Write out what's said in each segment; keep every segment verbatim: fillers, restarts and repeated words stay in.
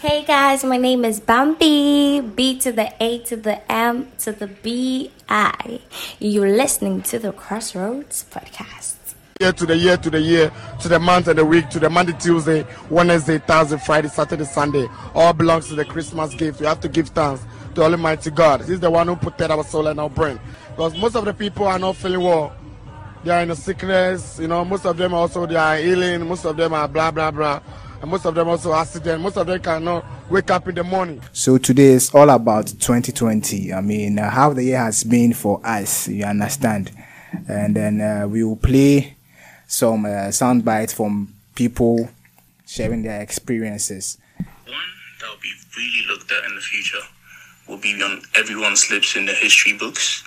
Hey guys, my name is Bambi, B to the A to the M to the B I. You're listening to the Crossroads Podcast. Year to the year to the year to the month and the week to the Monday, Tuesday, Wednesday, Thursday, Friday, Saturday, Sunday. All belongs to the Christmas gift. We have to give thanks to Almighty God. He's the one who protected our soul and our brain. Because most of the people are not feeling well. They are in a sickness. You know, most of them also they are healing. Most of them are blah blah blah. And most of them also accident. Most of them cannot wake up in the morning. So today is all about twenty twenty. I mean, uh, how the year has been for us, you understand. And then uh, we will play some uh, sound bites from people sharing their experiences. One that will be really looked at in the future will be on everyone's lips in the history books.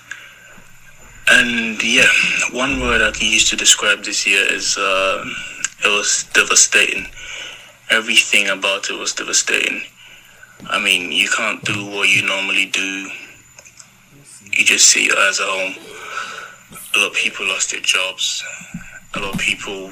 And yeah, one word I can use to describe this year is uh, it was devastating. Everything about it was devastating. I mean, you can't do what you normally do. You just sit your eyes at home. A lot of people lost their jobs. A lot of people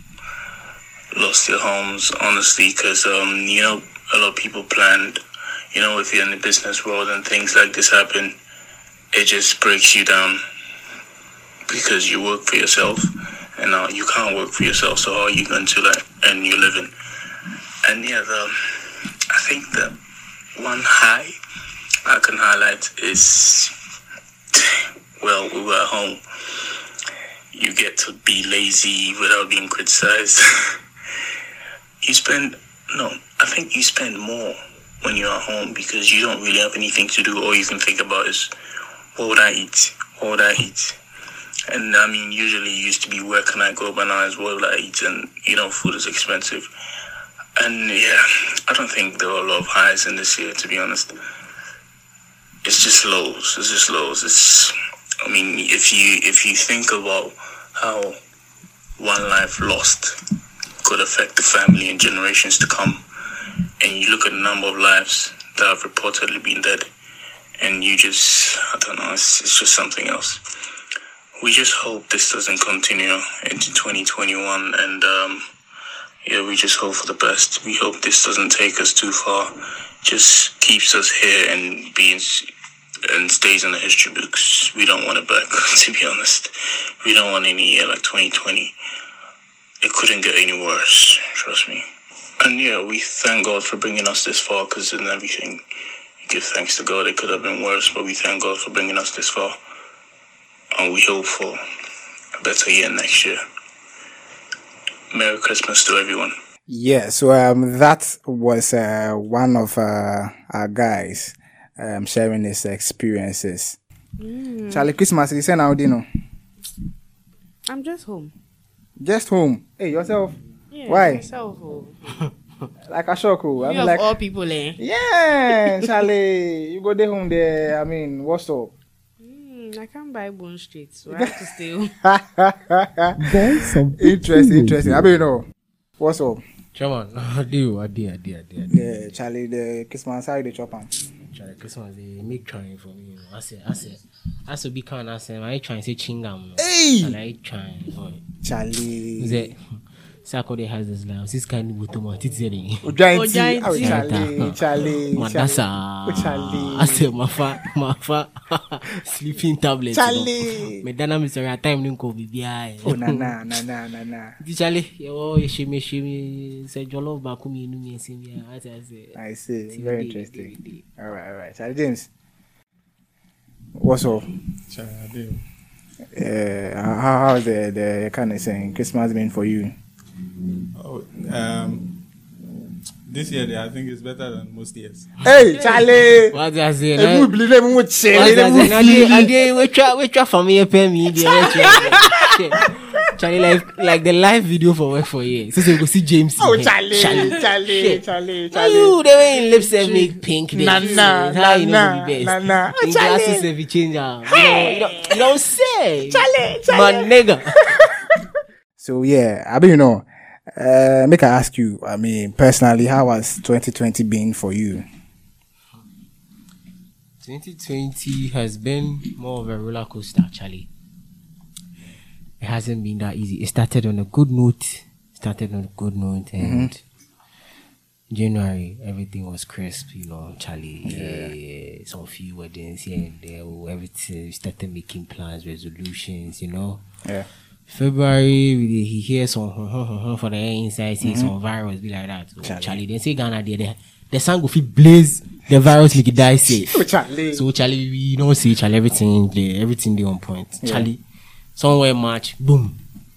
lost their homes, honestly, because, um, you know, a lot of people planned, you know, if you're in the business world and things like this happen, it just breaks you down because you work for yourself and now uh, you can't work for yourself, so how are you going to, like, earn your living? And yeah, the, I think the one high I can highlight is, well, we were at home. You get to be lazy without being criticized. you spend, no, I think you spend more when you're at home because you don't really have anything to do. All you can think about is, what would I eat? What would I eat? And I mean, usually it used to be, where can I go? But now it's, what would I eat? And, you know, food is expensive. And yeah, I don't think there were a lot of highs in this year, to be honest. It's just lows. It's just lows. It's, I mean, if you if you think about how one life lost could affect the family and generations to come, and you look at the number of lives that have reportedly been dead, and you just, I don't know, it's, it's just something else. We just hope this doesn't continue into twenty twenty-one, and um, yeah, we just hope for the best. We hope this doesn't take us too far, just keeps us here and being and stays in the history books. We don't want it back, to be honest. We don't want any year like twenty twenty. It couldn't get any worse, trust me. And yeah, we thank God for bringing us this far, because in everything, you give thanks to God. It could have been worse, but we thank God for bringing us this far. And we hope for a better year next year. Merry Christmas to everyone. Yeah, so um, that was uh, one of uh, our guys um, sharing his experiences. Mm. Charlie, Christmas, you say now, do you know? I'm just home. Just home? Hey, yourself? Yeah, why? Myself. Oh. Like a shock. You I'm of like, all people, eh? Yeah, Charlie, you go there home there. I mean, what's up? I can't buy Bone Street, so I have to stay home. Interesting, interesting. I mean, you know, what's up? Chairman, I do, I do, I do, I do. Yeah, Charlie, the Christmas, how they chop on? Charlie, Christmas, they make trying for me. I say, I say, I say, be kind. I say, I try and say chingam. Hey! And I try. Charlie. Say, Sakode has this line. This kind of automatic. It's any. Oh, Charlie, Charlie, Charlie. Madasa. Charlie. I say, Mafa, Mafa, sleeping tablet. Charlie. Me dana mi sorry time ni ko bibia. Oh, na na na na na na. Charlie, yo, she me she me say jollof ba ku mi nu mi ese mi. I say. I see. Very interesting. All right, all right. Charlie James. What's up? Charlie. Uh, how how's the the kind of saying Christmas been for you? Oh, um, this year I think it's better than most years. Hey, Charlie! What I say? I don't believe them would say. I say, I did. We try, we try for me pay me. Charlie, like like the live video for work for you. So you go see James. Oh, Charlie, Charlie, Charlie, Charlie, Charlie. You the way in lips and make pink. Nah, nah, nah, nah, nah, nah. In glasses every change. You don't, you don't say. Charlie, Charlie. My nigga. So yeah, I mean, you know, uh, make I ask you, I mean, personally, how has twenty twenty been for you? twenty twenty has been more of a roller coaster, Charlie. It hasn't been that easy. It started on a good note, started on a good note, and mm-hmm. January, everything was crisp, you know, Charlie. Yeah. Some few weddings here and there. Everything, we started making plans, resolutions, you know. Yeah. February, we, he hears some for the inside, see mm-hmm. some virus, be like that. So, Charlie. Charlie, they say Ghana, there, the, the sun go fit blaze, the virus make it die safe. Oh, Charlie. So, Charlie, we don't see Charlie, everything there, everything there on point. Yeah. Charlie, somewhere March, boom.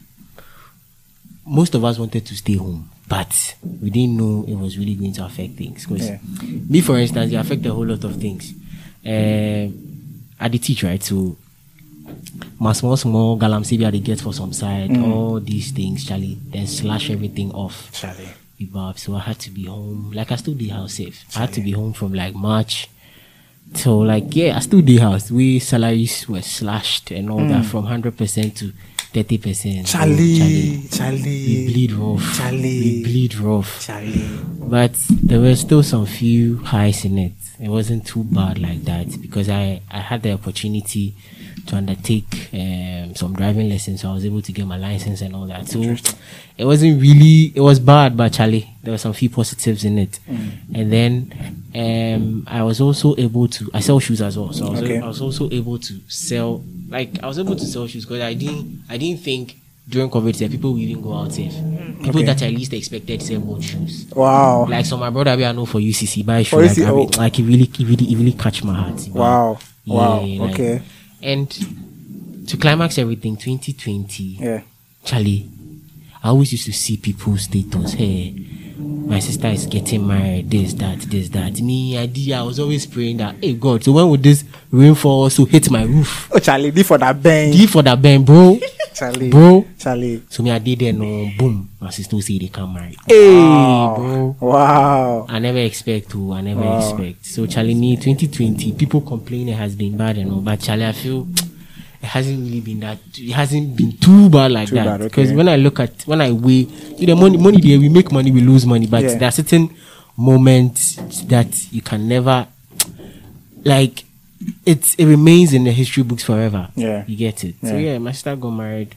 Most of us wanted to stay home, but we didn't know it was really going to affect things. Because yeah. me, for instance, it affected a whole lot of things. Uh, I did teach, right? So, my small, small galamsey they get for some side, mm. all these things, Charlie, then slash everything off. Charlie. So I had to be home. Like, I still did house safe. Charlie. I had to be home from like March. So, like, yeah, I still did house. We salaries were slashed and all mm. that from one hundred percent to thirty percent. Charlie, so, Charlie, Charlie. We bleed rough. Charlie. We bleed rough. Charlie. But there were still some few highs in it. It wasn't too bad like that because I, I had the opportunity to undertake um, some driving lessons, so I was able to get my license and all that. So it wasn't really, it was bad, but Charlie, there were some few positives in it. Mm. And then um, I was also able to, I sell shoes as well, so I was, okay. I was also able to sell, like I was able to sell shoes because I didn't, I didn't think during COVID that people will even go out safe. People okay. that I least expected sell more shoes. Wow. Like so, my brother I know for U C C buy shoes. Like, oh. like it really, it really, it really catch my heart. Wow. Yeah, wow. Like, okay. And to climax everything, twenty twenty, yeah, Charlie, I always used to see people's status. Hey, my sister is getting married. This, that, this, that. Me, I did. I was always praying that, hey God, so when would this rainfall also hit my roof? Oh, Charlie, D for that bang. D for that bang, bro. Charlie, bro. Charlie. So me, I did it. No, boom. My sister say they come married. Hey, wow. bro. Wow. I never expect to. I never wow. expect. So Charlie, me, twenty twenty, people complain it has been bad and all, but Charlie, I feel it hasn't really been that. It hasn't been too bad like too that. Because okay. when I look at, when I weigh, you know, money, money there, we make money, we lose money, but yeah. there are certain moments that you can never, like, it's it remains in the history books forever. Yeah, you get it. Yeah. So yeah, my sister got married.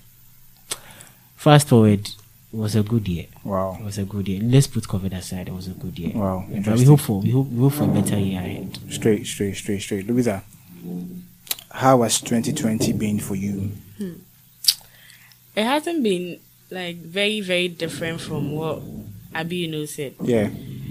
Fast forward, it was a good year. Wow, it was a good year. Let's put COVID aside. It was a good year. Wow, but we hope for we hope we hope for a better year ahead. Straight, straight, straight, straight. Louisa, how has twenty twenty been for you? Hmm. It hasn't been like very, very different from what Abi you know said. Yeah.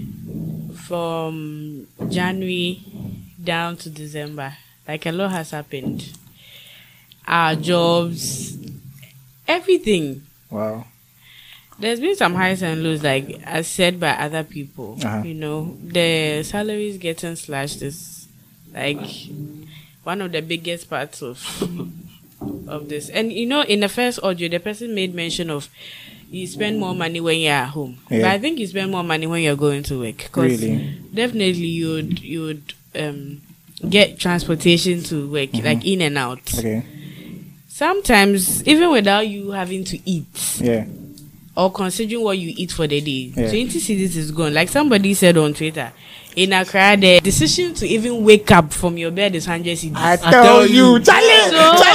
From January down to December, like a lot has happened. Our jobs, everything. Wow. There's been some highs and lows, like as said by other people. Uh-huh. You know, the salaries getting slashed is like one of the biggest parts of of this. And you know, in the first audio, the person made mention of you spend more money when you're at home. Yeah. But I think you spend more money when you're going to work. Really? Definitely you would you would um get transportation to work, mm-hmm. like in and out. Okay. Sometimes even without you having to eat. Yeah. Or considering what you eat for the day. Yeah. twenty cedis is gone. Like somebody said on Twitter, in Accra, the decision to even wake up from your bed is one hundred cedis. I tell, I tell you, Charlie!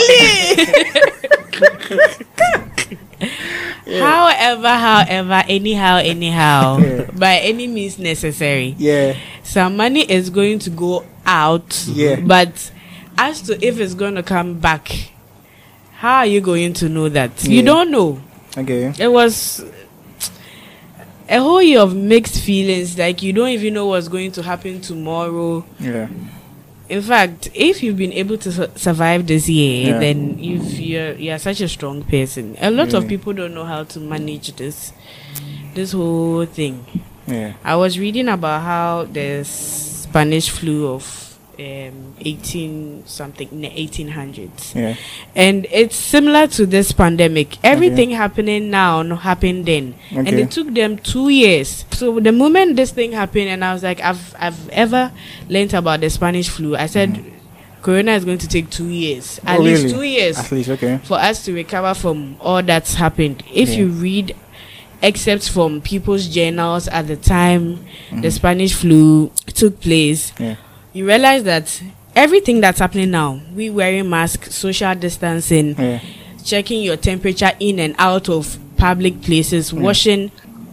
So, Charlie! yeah. However, however, anyhow, anyhow, yeah. by any means necessary. Yeah. Some money is going to go out. Yeah. But as to if it's going to come back, how are you going to know that? Yeah. You don't know. Okay. It was a whole year of mixed feelings. Like you don't even know what's going to happen tomorrow. Yeah. In fact, if you've been able to su- survive this year, yeah. then you've, you're you're such a strong person. A lot really? of people don't know how to manage this this whole thing. Yeah. I was reading about how the Spanish flu of um eighteen something in the eighteen hundreds. Yeah. And it's similar to this pandemic. Everything okay. happening now no happened then. Okay. And it took them two years. So the moment this thing happened and I was like, I've I've ever learned about the Spanish flu, I said mm. Corona is going to take two years. At oh, least really? two years. At least, okay. For us to recover from all that's happened. If yeah. you read excerpts from people's journals at the time mm. the Spanish flu took place, yeah. you realize that everything that's happening now, we wearing masks, social distancing, yeah. checking your temperature in and out of public places, yeah. washing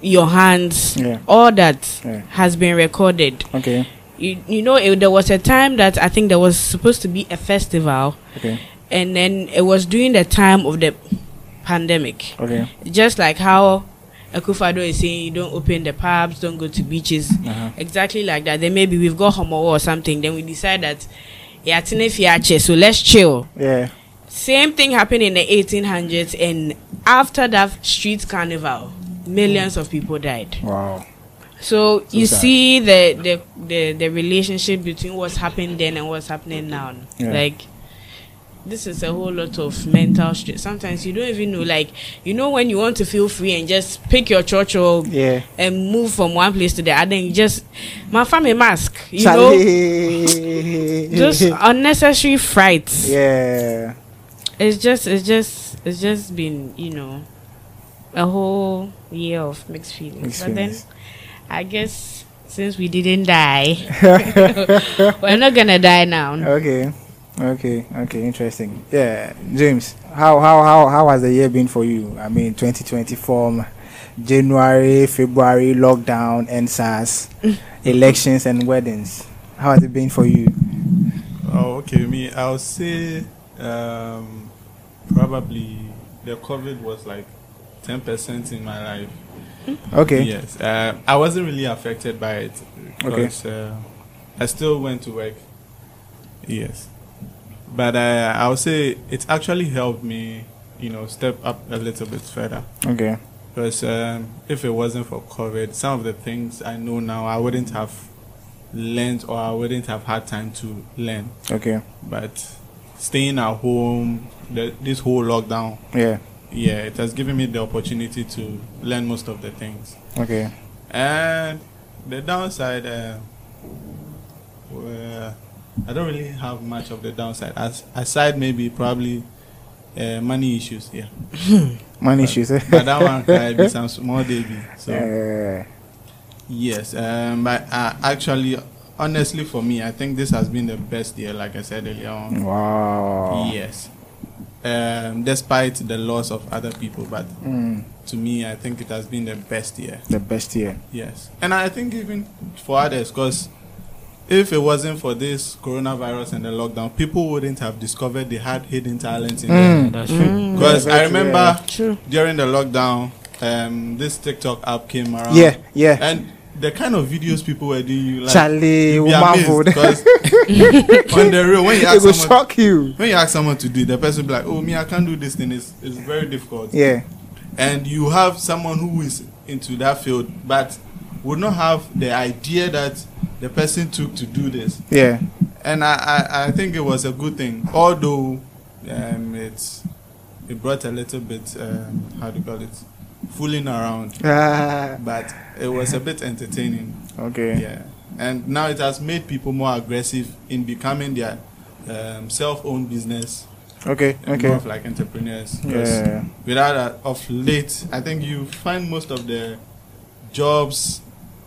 your hands, Yeah. all that Yeah. has been recorded. Okay. You, you know, it, there was a time that I think there was supposed to be a festival, Okay. and then it was during the time of the pandemic. Okay. Just like how Akufo-Addo is saying, you don't open the pubs, don't go to beaches. Uh-huh. Exactly like that. Then maybe we've got homo or something. Then we decide that, yeah, so let's chill. Yeah. Same thing happened in the eighteen hundreds, and after that street carnival, millions of people died. Wow. So, So you sad. see the, the the the relationship between what's happened then and what's happening now. Yeah. Like, this is a whole lot of mental stress. Sometimes you don't even know, like, you know, when you want to feel free and just pick your church or Yeah. and move from one place to the other, and you just, my family mask, you Charlie. know, just unnecessary frights. Yeah. It's just, it's just, it's just been, you know, a whole year of mixed feelings. Mixed but feelings. then, I guess since we didn't die, we're not gonna die now. Okay. Okay. Okay. Interesting. Yeah. James, how how how how has the year been for you? I mean, twenty twenty from January, February, lockdown, N S A S, elections and weddings. How has it been for you? Oh, okay. Me, I'll say um, probably the COVID was like ten percent in my life. Okay. Yes. Uh, I wasn't really affected by it because uh, I still went to work. Yes. But uh, I would say it actually helped me, you know, step up a little bit further. Okay. Because um, if it wasn't for COVID, some of the things I know now, I wouldn't have learned or I wouldn't have had time to learn. Okay. But staying at home, the, this whole lockdown, Yeah. yeah, it has given me the opportunity to learn most of the things. Okay. And the downside, uh, well, I don't really have much of the downside. As aside, maybe probably uh, money issues. Yeah, Money but, issues. Eh? but that one can be some small baby. So Uh, yes, um, but uh, actually, honestly, for me, I think this has been the best year. Like I said earlier on. wow. Yes. Um, despite the loss of other people, but Mm, to me, I think it has been the best year. the best year. Yes, and I think even for others, because if it wasn't for this coronavirus and the lockdown, people wouldn't have discovered they had hidden talents in them. Mm. That's true. Because Yeah, I very remember True. during the lockdown, um, this TikTok app came around. Yeah. Yeah. And the kind of videos people were doing, you like, Charlie, you'd we be amazed, marveled. 'cause on the real, when you It ask will someone, shock you. when you ask someone to do it, the person will be like, "Oh, me, I can't do this thing. It's it's very difficult." Yeah. And you have someone who is into that field, but would not have the idea that the person took to do this. Yeah. And I, I, I think it was a good thing, although um, it's it brought a little bit um, how do you call it, fooling around, Ah, but it was a bit entertaining. okay. Yeah, and now it has made people more aggressive in becoming their um, self-owned business. Okay. And Okay. more of like entrepreneurs. 'Cause Yeah. without that, of late, I think you find most of the jobs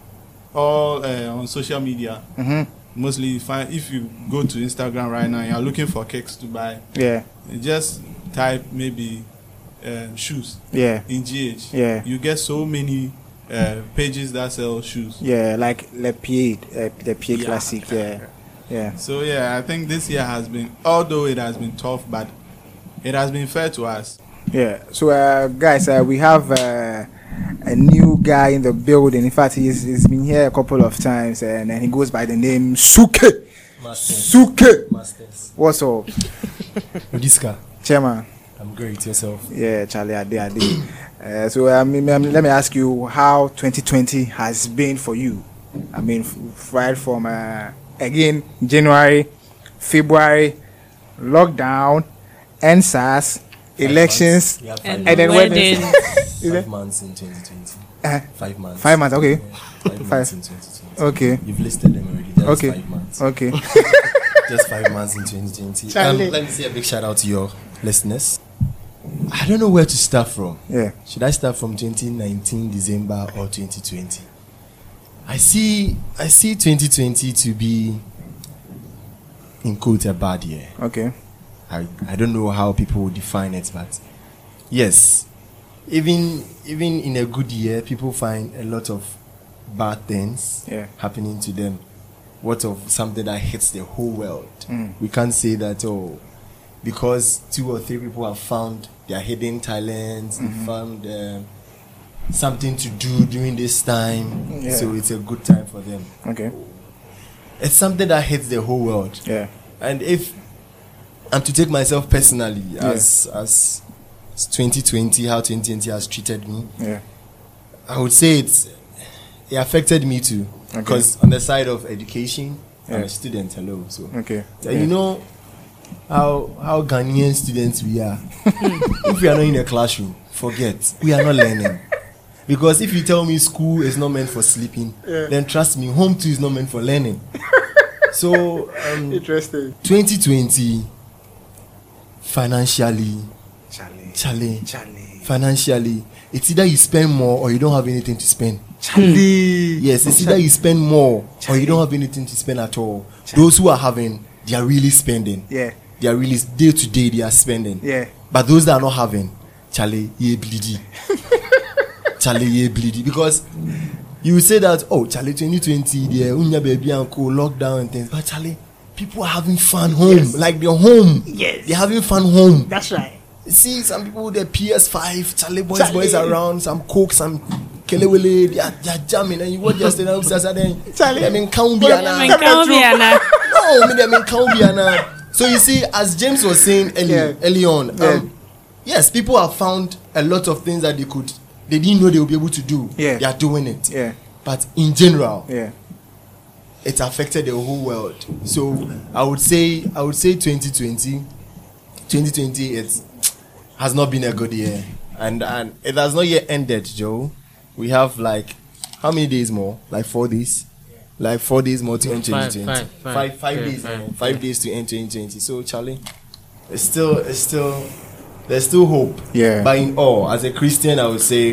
all uh, on social media. Mhm. Mostly, you find if you go to Instagram right now, you're looking for cakes to buy. Yeah. You just type maybe um, shoes Yeah. in G H. Yeah. You get so many uh, pages that sell shoes. Yeah. Like Le Pied, uh, the Pied Yeah. Classic. Yeah. Yeah. So yeah, I think this year has been, although it has been tough, but it has been fair to us. Yeah. So, uh, guys, uh, we have uh, a new guy in the building. In fact, he's, he's been here a couple of times, and, and he goes by the name Suke. Masters. Suke. Masters. What's up, Odiska. Chairman? I'm great. Yourself? Yeah, Charlie, I did, I did. Uh, so, um, um, let me ask you how twenty twenty has been for you. I mean, f- right from uh, again January, February, lockdown, N S A S, elections, Five months. Yeah, five And, And then months. weddings. weddings. Is Five it? months in twenty twenty. Uh, Five months. five months, okay. Yeah, five months in twenty twenty. Okay. You've listed them already. That's Okay. five months. Okay. Just five months in twenty twenty. Um, Charlie. let me say a big shout out to your listeners. I don't know where to start from. Yeah. Should I start from twenty nineteen December or twenty twenty? I see I see twenty twenty to be, in quote, a bad year. Okay. I, I don't know how people would define it, but yes, even even in a good year, people find a lot of bad things yeah. happening to them. What of something that hits the whole world? Mm. We can't say that, oh, because two or three people have found their hidden talents, Mm-hmm. they found um, something to do during this time, Yeah. so it's a good time for them. Okay. It's something that hits the whole world. Yeah. And if I'm to take myself personally as Yeah. as twenty twenty, how twenty twenty has treated me, Yeah. I would say it's it affected me too. Okay. Because on the side of education, I'm Yeah. a student. Hello, so Okay. so Yeah. you know how how Ghanaian students we are. If we are not in a classroom, forget we are not learning. Because if you tell me school is not meant for sleeping, Yeah. then trust me, home too is not meant for learning. So um, Interesting. twenty twenty, financially, Charlie. Charlie, Charlie. financially, it's either you spend more or you don't have anything to spend. Charlie. Yes, it's either you spend more or you don't have anything to spend at all. Those who are having, they are really spending. Yeah. They are really day to day, they are spending. Yeah. But those that are not having, Charlie, ye bleedy. Charlie, ye bleedy. Because you will say that, oh, Charlie, twenty twenty, the unya baby and co lockdown and things. But Charlie, people are having fun home. Yes. Like they're home. Yes. They're having fun home. That's right. See some people with their P S five, Charlie boys, Charlie. boys around, some coke, some kelewele, they are, they are jamming, and you watch just stand upstairs and then Charlie. I mean, count I mean, Calviana. no, me, I mean, count So you see, as James was saying early, Yeah. early on, Yeah. um, yes, people have found a lot of things that they could, they didn't know they would be able to do. Yeah. They are doing it. Yeah. But in general, Yeah. it affected the whole world. So I would say, I would say twenty twenty, twenty twenty, it's has not been a good year, and and it has not yet ended, Joe. We have like how many days more? Like four days, like four days more to end Five, twenty twenty. five, five. Five, five Yeah, days, five. more. five days to end twenty twenty. So Charlie, it's still, it's still, there's still hope. Yeah. But in all, as a Christian, I would say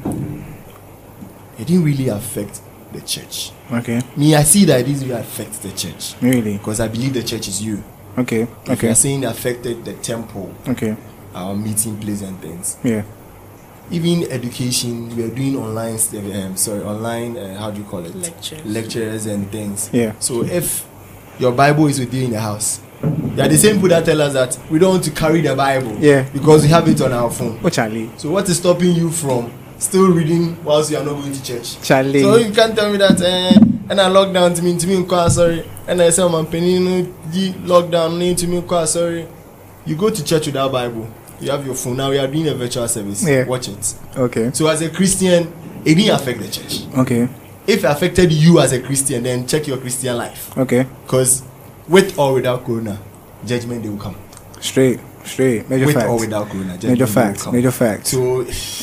it didn't really affect the church. Okay. Me, I see that it didn't really affect the church Really? because I believe the church is you. Okay. If Okay. you're saying it affected the temple, Okay. our meeting place and things. Yeah. Even education, we are doing online, st- um, sorry, online, uh, how do you call it? Lectures. Lectures and things. Yeah. So if your Bible is with you in the house, they are the same people that tell us that we don't want to carry the Bible. Yeah. Because we have it on our phone. Oh, Charlie. So what is stopping you from still reading whilst you are not going to church? Charlie. So you can't tell me that, eh, and I locked down to me, to me, inquire, sorry. And I say, I'm penny, lockdown, need to me, inquire, sorry. You go to church without Bible. You have your phone. Now we are doing a virtual service. Yeah. Watch it. Okay. So as a Christian, it didn't affect the church. Okay. If it affected you as a Christian, then check your Christian life. Okay. Because with or without Corona, judgment they will come. Straight. Straight. Major with facts. or without Corona, judgment Major they facts. will come. Major facts. So,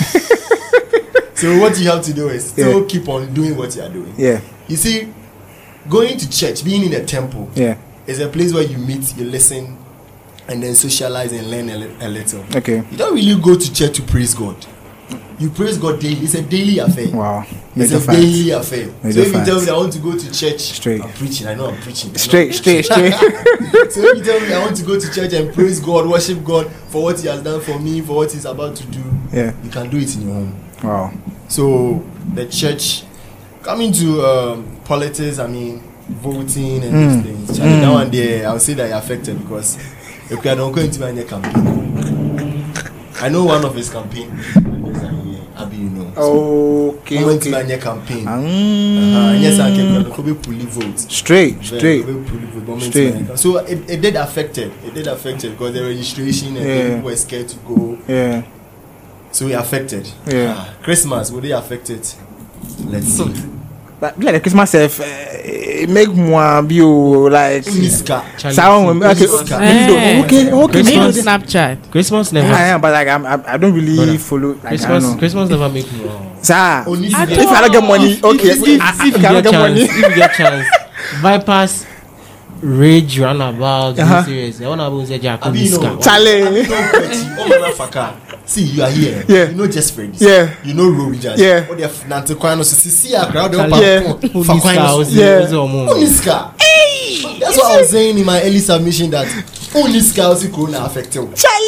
so what you have to do is still Yeah. keep on doing what you are doing. Yeah. You see, going to church, being in a temple, Yeah. is a place where you meet, you listen, and then socialize and learn a, li- a little. Okay. You don't really go to church to praise God. You praise God daily. It's a daily affair. Wow. It's Major a facts. daily affair. Major so if you tell facts. me I want to go to church, Straight. I'm preaching. I know I'm preaching. I know Straight. I'm Straight. preaching. Straight. So if you tell me I want to go to church and praise God, worship God for what He has done for me, for what He's about to do, Yeah. you can do it in your home. Wow. So the church, coming to um, politics, I mean, voting and Mm. these things. Charlie, that one there, I'll say that you're affected because if we are not going to my campaign, I know one of his campaign. Abi, you know. Okay. He went to Okay. my campaign. Mm. Uh-huh. Yes, I can probably pull vote. Straight. Straight. Straight. Straight. So it, it did affect it. It did affect it because the registration and Yeah. people were scared to go. Yeah. So it affected. Yeah. Ah, Christmas, will they affect it? Let's see. But like the Christmas self, uh, it make more view like. Uniska. Sound okay. Uniska. Okay. Okay. Okay. Maybe on Christmas- Snapchat. Christmas never. I am, but like I'm, I, I don't really Brother, follow. Like, I Christmas, don't know. Christmas never make me wrong. Sir, Only if if if you I don't get money, okay. If, if, If if, I if you don't get get chance, money, if you get chance, bypass rage runabout. Uh-huh. Uh-huh. Serious. I want to say Jack Abi, you know, Oniska. Charlie. Abi, you know, Pretty. Oh, motherfucker. See, you are here. Yeah. You know just friends. Yeah. You know Robijan. Yeah. What they have Nante Kwano. So see, see, I crowd up. Yeah. Oniska. Yeah. Uniska. That's what I was saying in my early submission that Uniska was corona affected. Charlie.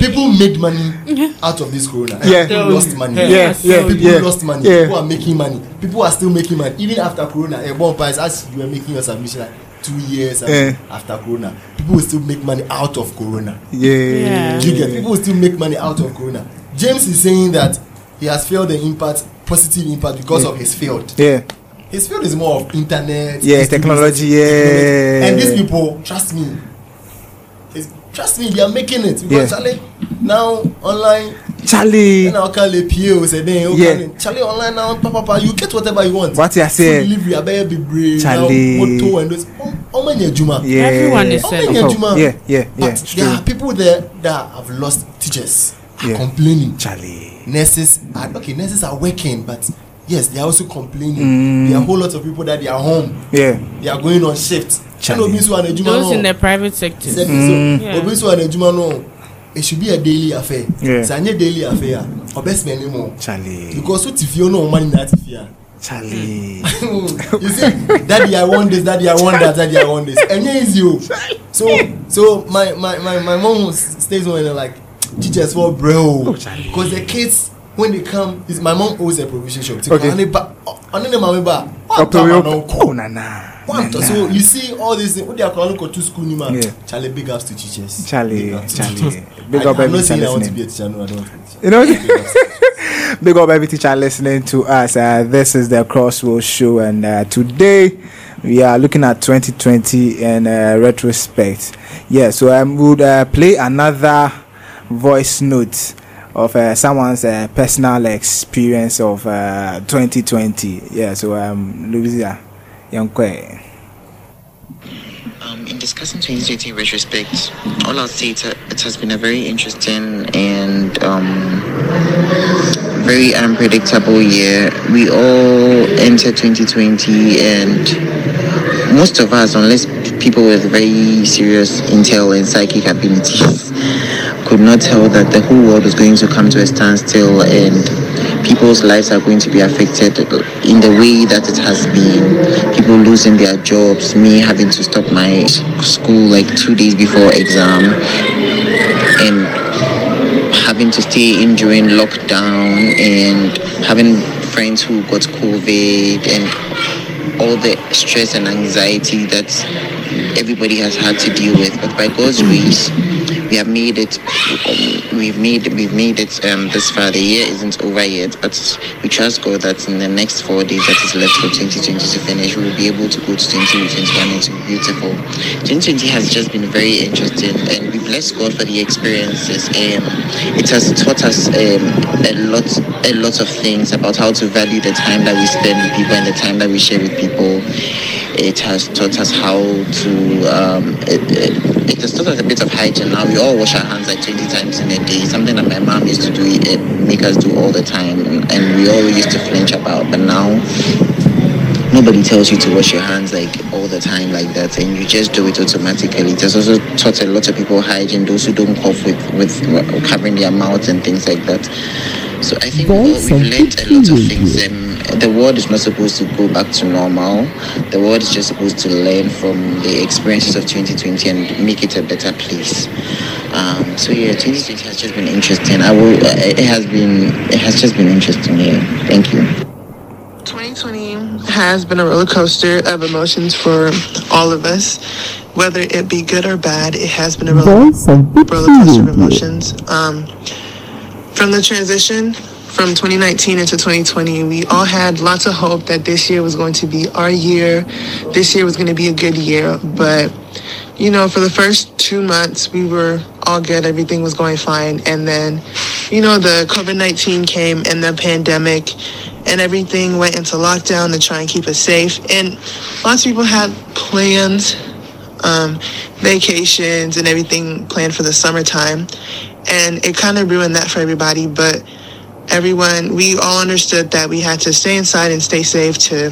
people made money out of this corona. Yeah. People lost money. Yeah, yeah, People yeah. lost money. Yeah. People are making money. People are still making money. Even after corona, at one price, as you were making your submission like two years Yeah. after corona, people will still make money out of corona. Yeah. Yeah. Do you get? People will still make money out of corona. James is saying that he has felt the impact, positive impact, because Yeah. of his field. Yeah. His field is more of internet. Yeah, distribution, technology, yeah. technology. And these people, trust me, it's, trust me, they are making it. Because Yeah. Charlie, now online, Charlie. and I'll call it P O, say, then, Yeah. Charlie, online now, papa, papa, you get whatever you want. What you say? Food delivery, I better be brave. Charlie. Now, moto and those. How many Juma? Yeah. Everyone is How selling. many Oh, Juma? yeah, yeah, yeah. But It's there true. are people there that have lost teachers, are Yeah. complaining. Charlie. Nurses are okay, nurses are working, but yes, they are also complaining. Mm. There are a whole lot of people that they are home. Yeah. They are going on shift. Charlie. And Obi Nsu and Ejuma Those no. in the private sector. Second, Mm. so Yeah. Obi Nsu and Ejuma no, it should be a daily affair. Yeah. It's a daily affair. Or best me anymore. Charlie. Because what if you know money that if you Charlie. you see, daddy, I want this, daddy, I want that, daddy, I want this. And here is you. So, so my my my, my mom stays on and like teachers for bro. Because the kids, when they come, is my mom owns a provision shop. Okay. And they ba- and then the mama ba- Oh, one time I don't oh, call. na na. One Na, time. So you see all these things. What they are calling go to school, ni man. Yeah. Charlie, big ups to teachers. Charlie, Big ups to Charlie. teachers. Big I, up I'm every not saying I want to listening. be a teacher. No, I don't want to be a teacher. You know, Big ups. big up every teacher listening to us. Uh, this is the Crossroads Show, and uh, today we are looking at twenty twenty in uh, retrospect. Yeah, so I um, would uh, play another voice note of uh, someone's uh, personal experience of uh, twenty twenty. Yeah, so um, Louisa Yonkwe. Um, in discussing twenty twenty in retrospect, all I'll say is it has been a very interesting and um, very unpredictable year. We all entered twenty twenty, and most of us, unless people with very serious intel and psychic abilities, could not tell that the whole world was going to come to a standstill and people's lives are going to be affected in the way that it has been. People losing their jobs, me having to stop my school like two days before exam, and having to stay in during lockdown, and having friends who got COVID, and all the stress and anxiety that everybody has had to deal with. But by God's grace, we have made it. Um, we've made we've made it um, this far. The year isn't over yet, but we trust God that in the next four days that is left for twenty twenty to finish, we will be able to go to twenty twenty-one and to be beautiful. twenty twenty has just been very interesting, and we bless God for the experiences. Um, it has taught us um, a lot, a lot of things about how to value the time that we spend with people and the time that we share with people. It has taught us how to. Um, it, it, it has taught us a bit of hygiene. Now we all wash our hands like twenty times in a day. Something that my mom used to do, it make us do all the time, and, and we all used to flinch about. But now nobody tells you to wash your hands like all the time like that, and you just do it automatically. It has also taught a lot of people hygiene. Those who don't cough with with covering their mouths and things like that. So I think we've, we've learned a lot of things. Um, the world is not supposed to go back to normal. The world is just supposed to learn from the experiences of twenty twenty and make it a better place. Um, so yeah, twenty twenty has just been interesting. I will. It has been. It has just been interesting. Yeah. Thank you. twenty twenty has been a roller coaster of emotions for all of us. Whether it be good or bad, it has been a roller, roller coaster of emotions. Um, from the transition from twenty nineteen into twenty twenty, we all had lots of hope that this year was going to be our year. This year was going to be a good year. But, you know, for the first two months, we were all good. Everything was going fine. And then, you know, the covid nineteen came and the pandemic, and everything went into lockdown to try and keep us safe. And lots of people had plans, um, vacations and everything planned for the summertime. And it kind of ruined that for everybody. But everyone, we all understood that we had to stay inside and stay safe to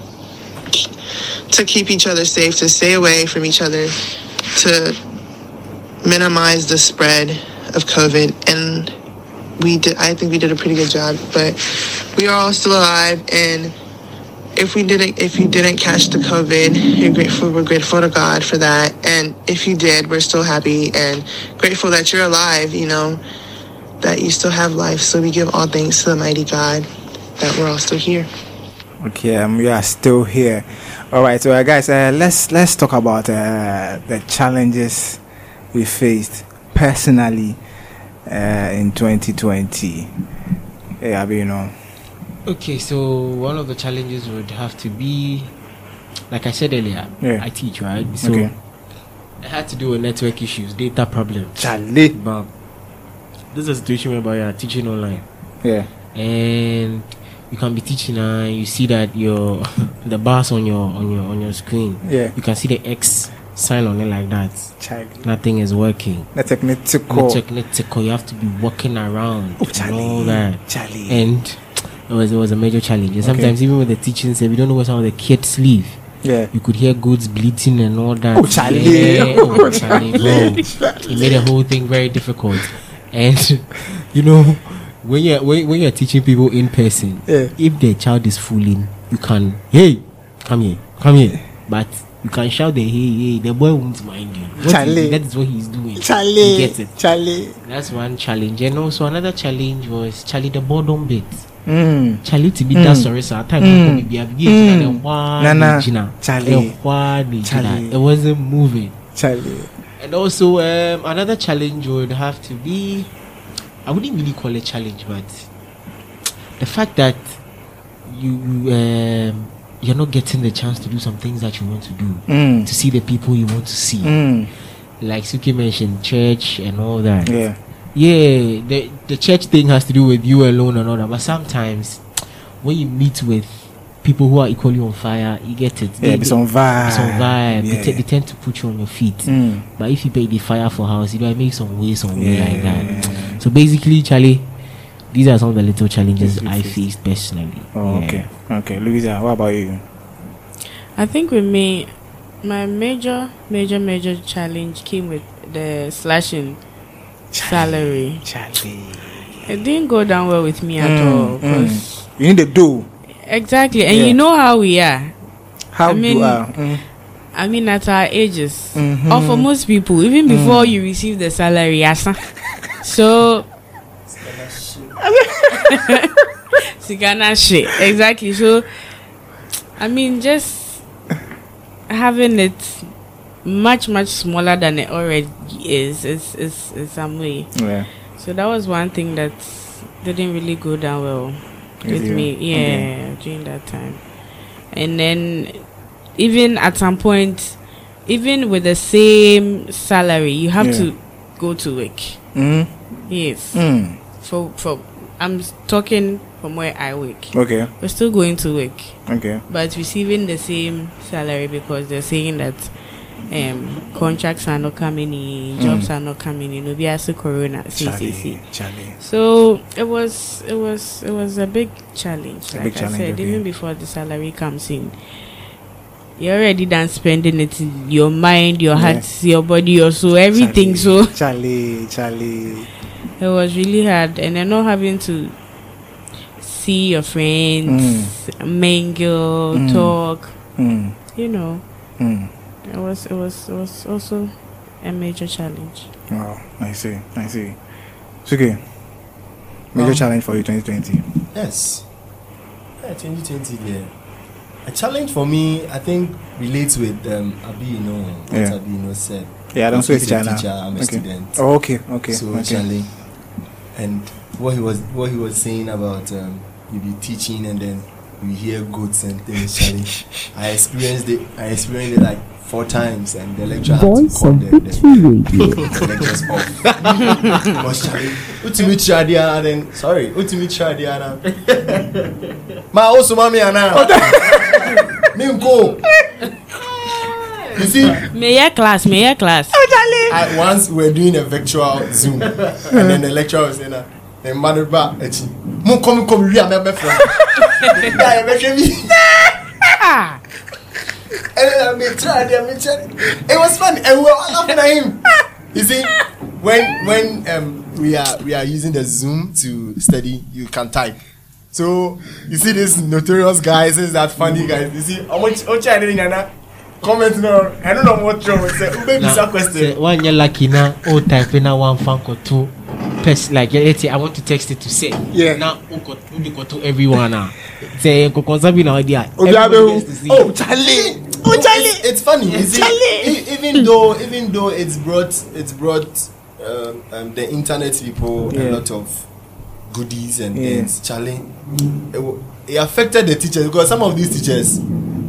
to keep each other safe, to stay away from each other, to minimize the spread of COVID. And we did, I think we did a pretty good job. But we are all still alive, and if we didn't, if you didn't catch the COVID, you're grateful. We're grateful to God for that. And if you did, we're still happy and grateful that you're alive. You know, that you still have life. So we give all thanks to the mighty God that we're all still here. Okay, um, we are still here. All right, so uh, guys, uh, let's let's talk about uh, the challenges we faced personally uh, in twenty twenty. Yeah, you know. Okay, so one of the challenges would have to be, like I said earlier, yeah. I teach, right? So okay. it had to do with network issues, data problems. Charlie. But this is a situation whereby you are teaching online. Yeah. And you can be teaching and you see that your the bars on your on your on your screen. Yeah. You can see the X sign on it like that. Charlie. Nothing is working. Network network. Network. You have to be walking around oh, and all that. Charlie. And it was it was a major challenge. And sometimes okay. even with the teaching, say we don't know what some of the kids live. Yeah. You could hear goats bleating and all that. Oh Charlie. Yeah. Oh Charlie. Bro. It made the whole thing very difficult. And you know, when you're when, when you're teaching people in person, yeah. if the child is fooling, you can hey, come here, come here. But you can shout the hey, hey, the boy won't mind you. What Charlie. That is what he's doing. Charlie. He gets it. Charlie. That's one challenge. And also another challenge was Charlie the boredom bit. Mm. Charlie to be mm. that sorry, so I time mm. be a mm. Nana. Charlie. Charlie. It wasn't moving. Charlie. And also um, another challenge would have to be, I wouldn't really call it challenge, but the fact that you um, you're not getting the chance to do some things that you want to do, mm. to see the people you want to see. Mm. Like Suki mentioned, church and all that. Yeah. Yeah, the the church thing has to do with you alone and all that. But sometimes when you meet with people who are equally on fire, you get it. Yeah, it's on vibe. It's on vibe. Yeah. They, t- they tend to put you on your feet. Mm. But if you pay the fire for house, you know, I make some way, some way yeah. like that. So basically, Charlie, these are some of the little challenges I faced personally. Oh, yeah. okay. Okay, Louisa, what about you? I think with me, my major, major, major challenge came with the slashing salary. Charlie. It didn't go down well with me at mm, all. Mm. You need to do. Exactly. And yeah. you know how we are. How I mean, you are. Mm. I mean, at our ages, mm-hmm. or for most people, even before mm. you receive the salary, asa. So, Sigana shit. Exactly. So, I mean, just having it much, much smaller than it already is, is, is, is some way. Yeah. So, that was one thing that didn't really go down well with you? me. Yeah, okay. During that time. And then, even at some point, even with the same salary, you have yeah. to go to work. Mm. Yes. Mm. For for I'm talking from where I work. Okay. We're still going to work. Okay. But receiving the same salary because they're saying that um contracts are not coming in, jobs mm. are not coming in. Obi as corona. Charlie, Charlie. So it was it was it was a big challenge. A like big I challenge, said, okay. even before the salary comes in. You're already done spending it in your mind, your yeah. heart, your body, your soul, everything. Charlie, so Charlie, Charlie. It was really hard, and then not having to see your friends, mm. mingle, mm. talk. Mm. You know, mm. it was it was it was also a major challenge. Wow, I see, I see. Suki, major um, challenge for you, twenty twenty. Yes, yeah, twenty twenty. Yeah. A challenge for me, I think, relates with um, Abi, you know, what yeah. Abi, you know, said. Yeah, I don't say teacher now. teacher, I'm a okay. student. Oh, okay, okay. So, okay. Charlie, and what he was, what he was saying about um, you be teaching and then you hear goats and things, Charlie. I experienced it. I experienced it like four times, and the lecturer had to call the, the, the lectures off. Because Charlie, ultimate Chadia, and then sorry, ultimate Chadia. Ma also mami ana. Go. You see, Mayor class, Mayor class. Oh, I, once we were doing a virtual Zoom, and then the lecturer was saying, "The mother back, mo come come we are my friend." Yeah, me. Ah. And then I made try, I made try. It was funny, and we were all laughing at him. You see, when when um we are we are using the Zoom to study, you can type. So you see this notorious guy, says that funny guy. You see, how much how much I didn't know. Comment no. I don't know what wrong. Say, who baby some question. One year lucky now. Oh, type in one fan or two. Pers like I want to text it to say. Yeah. Now who got who go to everyone now. Say go consume now idea. Oh, Charlie. Oh, Charlie. It's, it's funny. You see, e- even though even though it's brought it's brought um, um, the internet people Yeah. a lot of goodies and Yeah. things. Charlie, it, w- it affected the teachers because some of these teachers,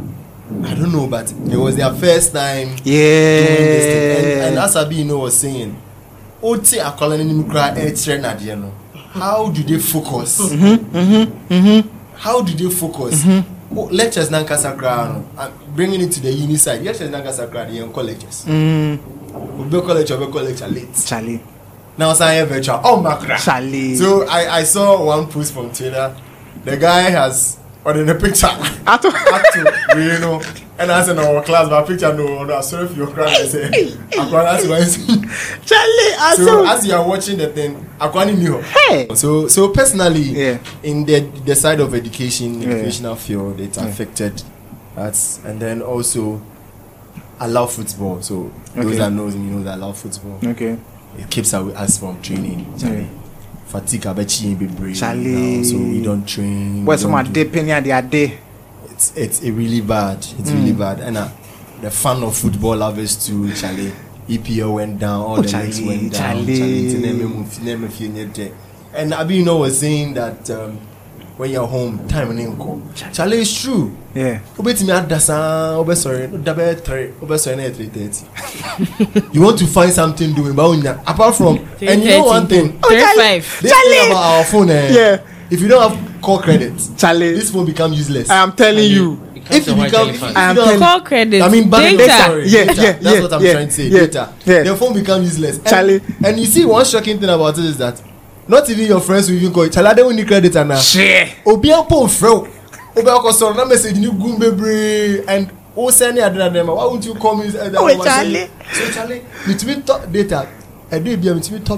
I don't know, but it was their first time doing this thing. Yeah. And, and as Abi, you know, was saying, "Oti akolani ni mukra etre na die no." How do they focus? Mm-hmm. Mm-hmm. Mm-hmm. How do they focus? Mm-hmm. Oh, lectures nanka sakra, I'm bringing it to the uni side. Lectures nanka sakra, the young colleges. Mm. We college, we college late. Charlie. Now I'm virtual. Oh my god. Charlie. So I, I saw one post from Twitter. The guy has or in the picture. Ato. Ato, you know. And I said no our class, but picture no, no. Sorry for your crowd. I say, Aquani, that's Charlie. Ato. So as you are watching the thing, Aquani knew. Hey. So so personally, Yeah. in the the side of education, Yeah. educational field, it's Yeah. affected. That's and then also I love football. So those Okay. that knows me know that I love football. Okay. It keeps us from training. Charlie. Fatigue abechi be brave. Charlie. Now, so we don't train. What's we my don't do- day penny at the day? It's it's a really bad. It's Mm. really bad. And uh, the fan of football lovers too, Charlie. E P L went down, all Oh, the Charlie, leagues went down. Charlie. Charlie. Charlie. Never move, never feel near there. And Abi, you know, was saying that um, when you're home, time and income. Charlie, it's true. Yeah. Obeti me adasa, obe sorry, dabe three, obe sorry na three thirty. You want to find something doing, but when you- apart from, and you know one thing, thirty-five. this thing about our phone, eh, Yeah. if you don't have call credit, Charlie. this phone become useless. I am telling you. If you become, if you I am don't have- telling Call credit. I mean, back data. sorry, Yeah, data. yeah, That's yeah, what I'm yeah, trying to say. yeah, Data. yeah. Your phone become useless. And, Charlie. And you see, one shocking thing about it is that not even your friends will even call you. Charlie, they don't need credit and now. Shit. Obi ampo fro. Obi akosoro na message ni gumbe bre and o send ya them. Why won't you call me? Uh, Oh, wait, Charlie. So Charlie, you to me talk data. I do be to me talk.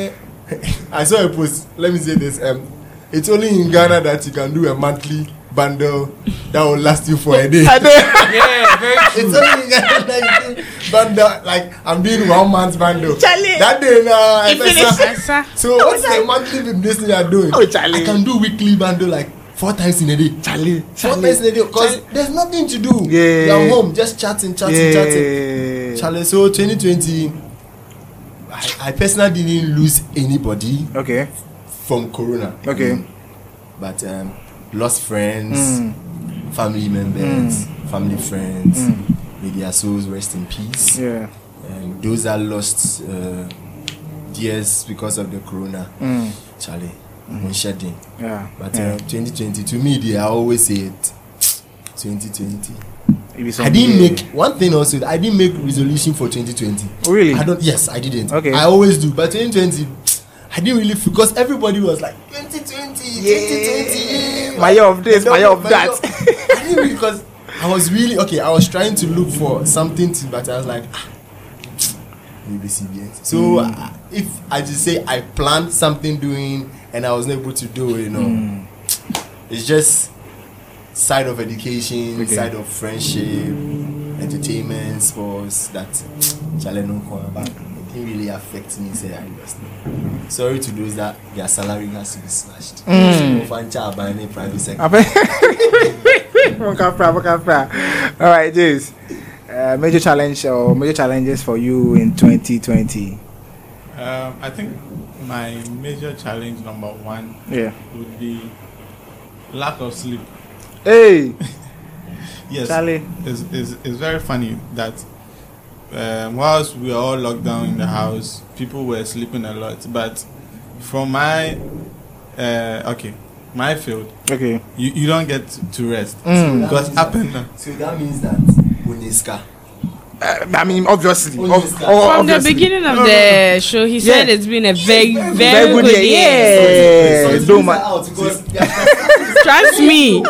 I saw a post. Let me say this. Um, it's only in Ghana that you can do a monthly bundle that will last you for a day. I know. Yeah, very true. It's only in Ghana that you do bundle. Like I'm doing one month bundle. Charlie. That day now. It finished. So what's the monthly business they are doing? Oh, Charlie. I can do weekly bundle like four times in a day. Charlie. Four Charlie. times in a day because there's nothing to do. Yeah. You're home just chatting, chatting, Yeah. chatting. Charlie, so twenty twenty, I, I personally didn't lose anybody Okay. from Corona. Okay. Mm. But um, lost friends, Mm. family members, family friends. May their souls rest in peace. Yeah. And those that lost uh, dears because of the Corona, Mm. Charlie, mm. shedding. Yeah. But yeah. uh, twenty twenty, to me, they, I always say it. twenty twenty. It be I something- didn't make one thing also. I didn't make resolution for twenty twenty. Oh, really? I don't. Yes, I didn't. Okay. I always do, but twenty twenty, I didn't really feel because everybody was like twenty twenty, twenty twenty. My year of this, The my year of my that. year- I didn't really because I was really okay. I was trying to look for something to, but I was like, ah, maybe C B S. So Mm. uh, if I just say I planned something doing and I wasn't able to do it, you know, Mm. it's just side of education, Okay. side of friendship, entertainment, sports that challenge no corner back. It didn't really affect me. Say I lost. Sorry to those that their salary has to be slashed. Mm. So, find job by any private sector. All right, James. Uh, major challenge or major challenges for you in twenty twenty? Um, I think my major challenge number one Yeah. would be lack of sleep. Hey. Yes, Charlie. It's, it's, it's very funny that um, whilst we were all locked down in the house, people were sleeping a lot. But from my uh, okay, my field, Okay. you, you don't get to rest Mm. because up and down. So that means that Uniska. Uh, I mean, obviously. Oh, ob- yes, oh, From the obviously. beginning of No, no, the no. show, he said Yeah. it's been a very, very, Very good good year. year. Yeah. So it's Don't don't ma- out because Trust me.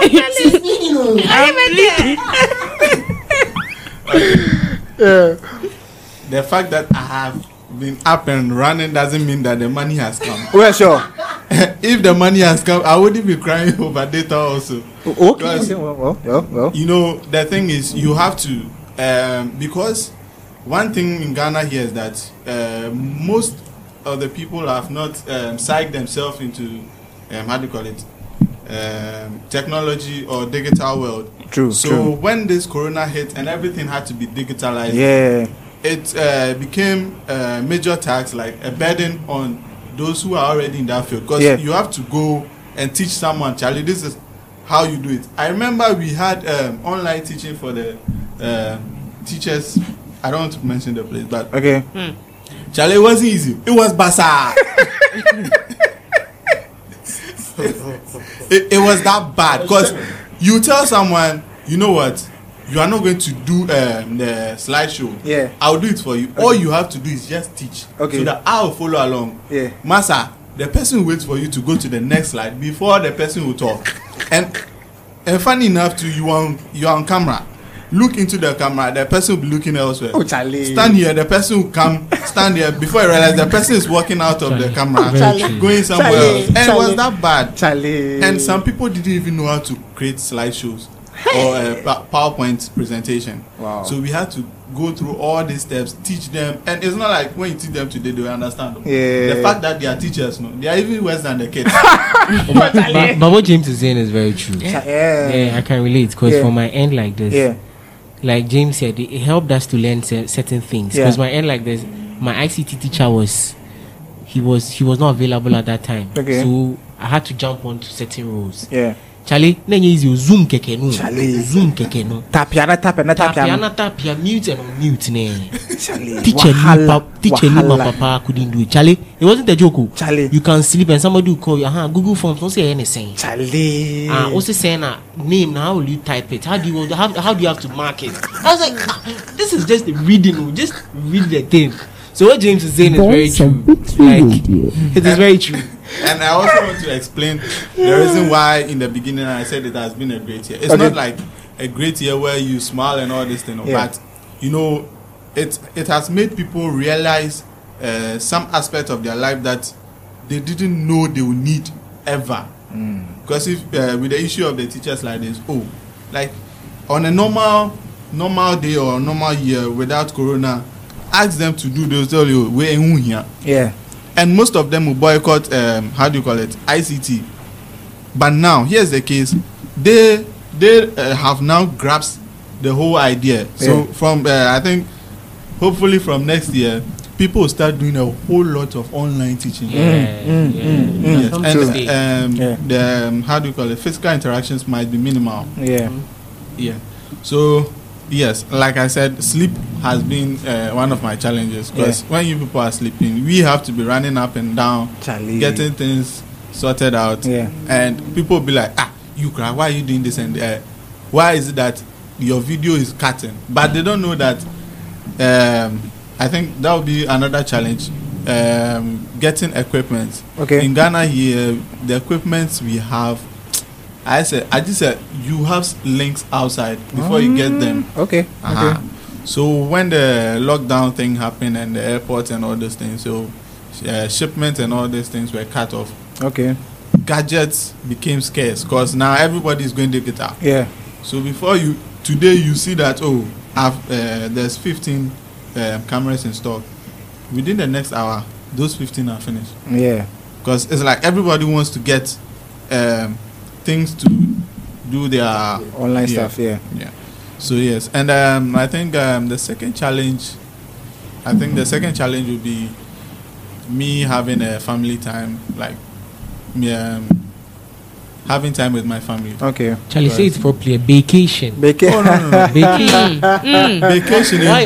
Yeah. The fact that I have been up and running doesn't mean that the money has come. Well, sure. if the money has come, I wouldn't be crying over data also. Okay. Well, well, well, well. You know, the thing is, you have to, um, because one thing in Ghana here is that uh, most of the people have not um, psyched themselves into, um, how do you call it, um, technology or digital world. True. So true. when this corona hit and everything had to be digitalized, yeah, it uh, became a major tax, like a burden on those who are already in that field. Because yeah. you have to go and teach someone, Charlie, this is how you do it. I remember we had um, online teaching for the uh, teachers. I don't want to mention the place, but okay. Hmm. Charlie, it wasn't easy. It was bazaar. it, it was that bad because you tell someone, you know what, you are not going to do um, the slideshow. Yeah, I'll do it for you. Okay. All you have to do is just teach. Okay. So that I'll follow along. Yeah. Massa, the person waits for you to go to the next slide before the person will talk. and and funny enough, to you on you are on camera. Look into the camera, the person will be looking elsewhere. Oh, Charlie. Stand here, the person will come, stand here before you realize the person is walking out of Charlie. the camera, oh, going somewhere Charlie. else. And Charlie. it was that bad. Charlie. And some people didn't even know how to create slideshows or a PowerPoint presentation. Wow. So we had to go through all these steps, teach them. And it's not like when you teach them today, they will understand. Yeah. The fact that they are teachers, no, they are even worse than the kids. but, but, but what James is saying is very true. Yeah, yeah I can relate because yeah. from my end like this, yeah. like James said, it helped us to learn certain things. Because yeah. my end like this, my I C T teacher was, he was he was not available at that time. Okay. So I had to jump onto certain roles. Yeah. Charlie, then you use Zoom keke no. Charlie, Zoom keke no. Tapiana tapiana tapiana tapia mute and unmute ne. Charlie, teacher ni teacher ni my papa couldn't do it. Charlie, it wasn't a joke. Charlie, you can sleep and somebody will call you. Uh-huh, Google Forms don't say anything. Charlie, ah, uh, also saying a name. Now how will you type it? How do you how, how do you have to mark it? I was like, ah, this is just reading. Just read the thing. So what James is saying is very true. Like it is very true. And I also want to explain the reason why in the beginning I said it has been a great year. It's okay. Not like a great year where you smile and all this thing, yeah. But you know, it it has made people realize uh, some aspect of their life that they didn't know they would need ever. Mm. Because if uh, with the issue of the teachers like this, oh, like on a normal normal day or normal year without corona, ask them to do those, tell you we're in here. Yeah. And most of them will boycott, um, how do you call it, I C T. But now, here's the case. They they uh, have now grasped the whole idea. Yeah. So from, uh, I think, hopefully from next year, people will start doing a whole lot of online teaching. Yeah, mm, yeah, mm, mm, yes. mm. And um, yeah. the, um, how do you call it, physical interactions might be minimal. Yeah. Yeah. So, yes, like I said, sleep has been uh, one of my challenges because yeah. when you people are sleeping, we have to be running up and down, Charlie. Getting things sorted out. Yeah. And people will be like, ah, you cry, why are you doing this? And uh, why is it that your video is cutting? But they don't know that, um, I think that will be another challenge, um, getting equipment. Okay. In Ghana here, the equipment we have, I said, I just said you have links outside before mm, you get them. Okay. Uh-huh. Okay. So when the lockdown thing happened and the airport and all those things, so uh, shipment and all these things were cut off. Okay. Gadgets became scarce because now everybody is going digital. Yeah. So before you today you see that oh, I've, uh, there's fifteen uh, cameras in stock. Within the next hour, those fifteen are finished. Yeah. Because it's like everybody wants to get. Um, things to do their online yeah, stuff, yeah. Yeah. So yes, and um, I think um, the second challenge, I think the second challenge would be me having a family time, like me um, having time with my family. Okay. Charlie, say it properly. A vacation. Vacation. Oh, no, no, no. Vacation. mm. Vacation. Why,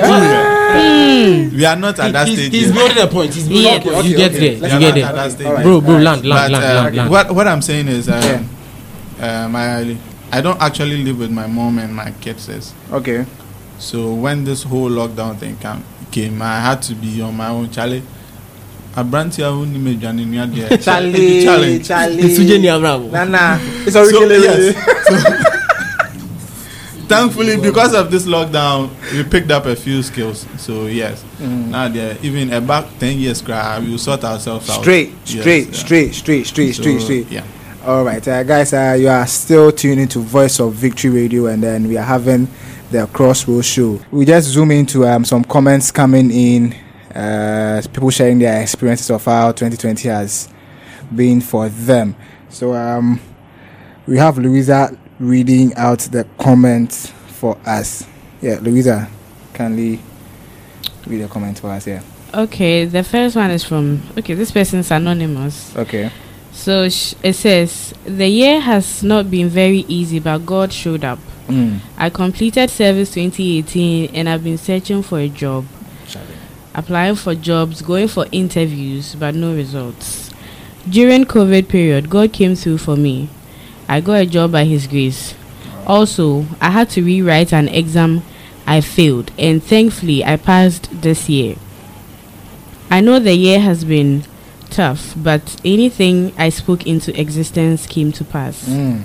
mm. We are not at that he's, stage. He's building a point. He's building yeah, a point. okay, You get okay. there. You get there. Right. Bro, bro, land, land, but, land, uh, land, land. What What I'm saying is, um, yeah. um, I I don't actually live with my mom and my kids. Okay. So when this whole lockdown thing came, came I had to be on my own. Charlie. A brand here who need me joining you there. Charlie, Charlie, Charlie. It's Eugenia Bravo. Nah, nah. It's already so, yes. so, thankfully, because of this lockdown, we picked up a few skills. So yes, mm. now there even about ten years, cry, we will sort ourselves out. Straight, yes, straight, yeah. straight, straight, straight, so, straight, straight. Yeah. All right, uh, guys, uh, you are still tuning to Voice of Victory Radio, and then we are having the Crossroads Show. We just zoom into um, some comments coming in, uh, people sharing their experiences of how twenty twenty has been for them. So um, we have Louisa reading out the comments for us. Yeah, Louisa, kindly read the comment for us. Yeah. Okay, the first one is from. Okay, this person's anonymous. Okay. So sh- it says, the year has not been very easy, but God showed up. Mm. I completed service twenty eighteen and I've been searching for a job. Sorry. Applying for jobs, going for interviews, but no results. During COVID period, God came through for me. I got a job by His grace. Also, I had to rewrite an exam I failed, and thankfully I passed this year. I know the year has been tough, but anything I spoke into existence came to pass. Mm.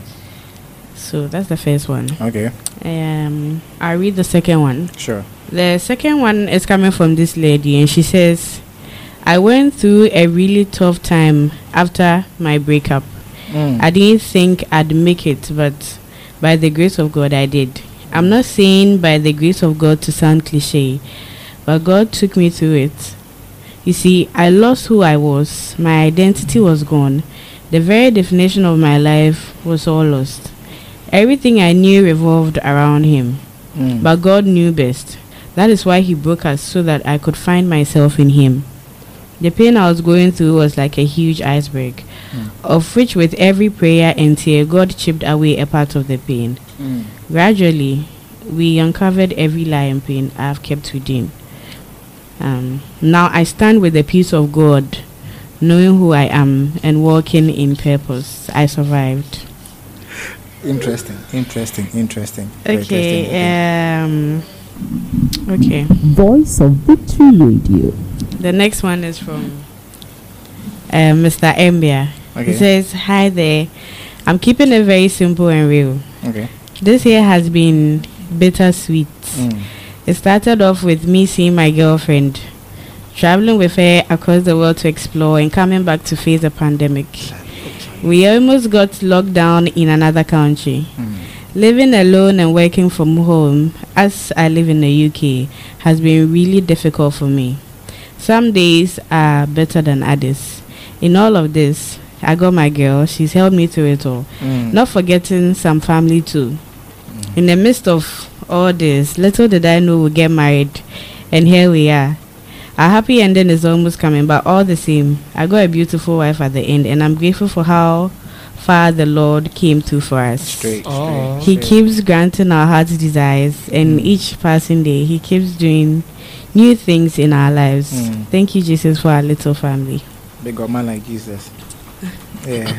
So that's the first one. Okay. Um, I'll read the second one. Sure. The second one is coming from this lady, and she says, I went through a really tough time after my breakup. Mm. I didn't think I'd make it, but by the grace of God, I did. I'm not saying by the grace of God to sound cliche, but God took me through it. You see, I lost who I was. My identity was gone. The very definition of my life was all lost. Everything I knew revolved around Him. Mm. But God knew best. That is why He broke us so that I could find myself in Him. The pain I was going through was like a huge iceberg, mm. of which with every prayer and tear, God chipped away a part of the pain. Mm. Gradually, we uncovered every lie and pain I have kept within. Um, now I stand with the peace of God, knowing who I am and walking in purpose. I survived. Interesting, interesting, interesting. Okay, um, okay. Voice of Victory Radio. The next one is from uh, Mister Mbia. Okay. He says, hi there. I'm keeping it very simple and real. Okay. This year has been bittersweet. Mm. It started off with me seeing my girlfriend, traveling with her across the world to explore and coming back to face the pandemic. We almost got locked down in another country. Mm. Living alone and working from home, as I live in the U K, has been really difficult for me. Some days are better than others. In all of this, I got my girl. She's helped me through it all. Mm. Not forgetting some family too. Mm. In the midst of all this, little did I know we'd get married, and here we are. Our happy ending is almost coming, but all the same, I got a beautiful wife at the end, and I'm grateful for how far the Lord came through for us. Straight, oh. straight, he straight. keeps granting our heart's desires, and mm. each passing day, He keeps doing new things in our lives. Mm. Thank you, Jesus, for our little family. Big God man like Jesus. Yeah.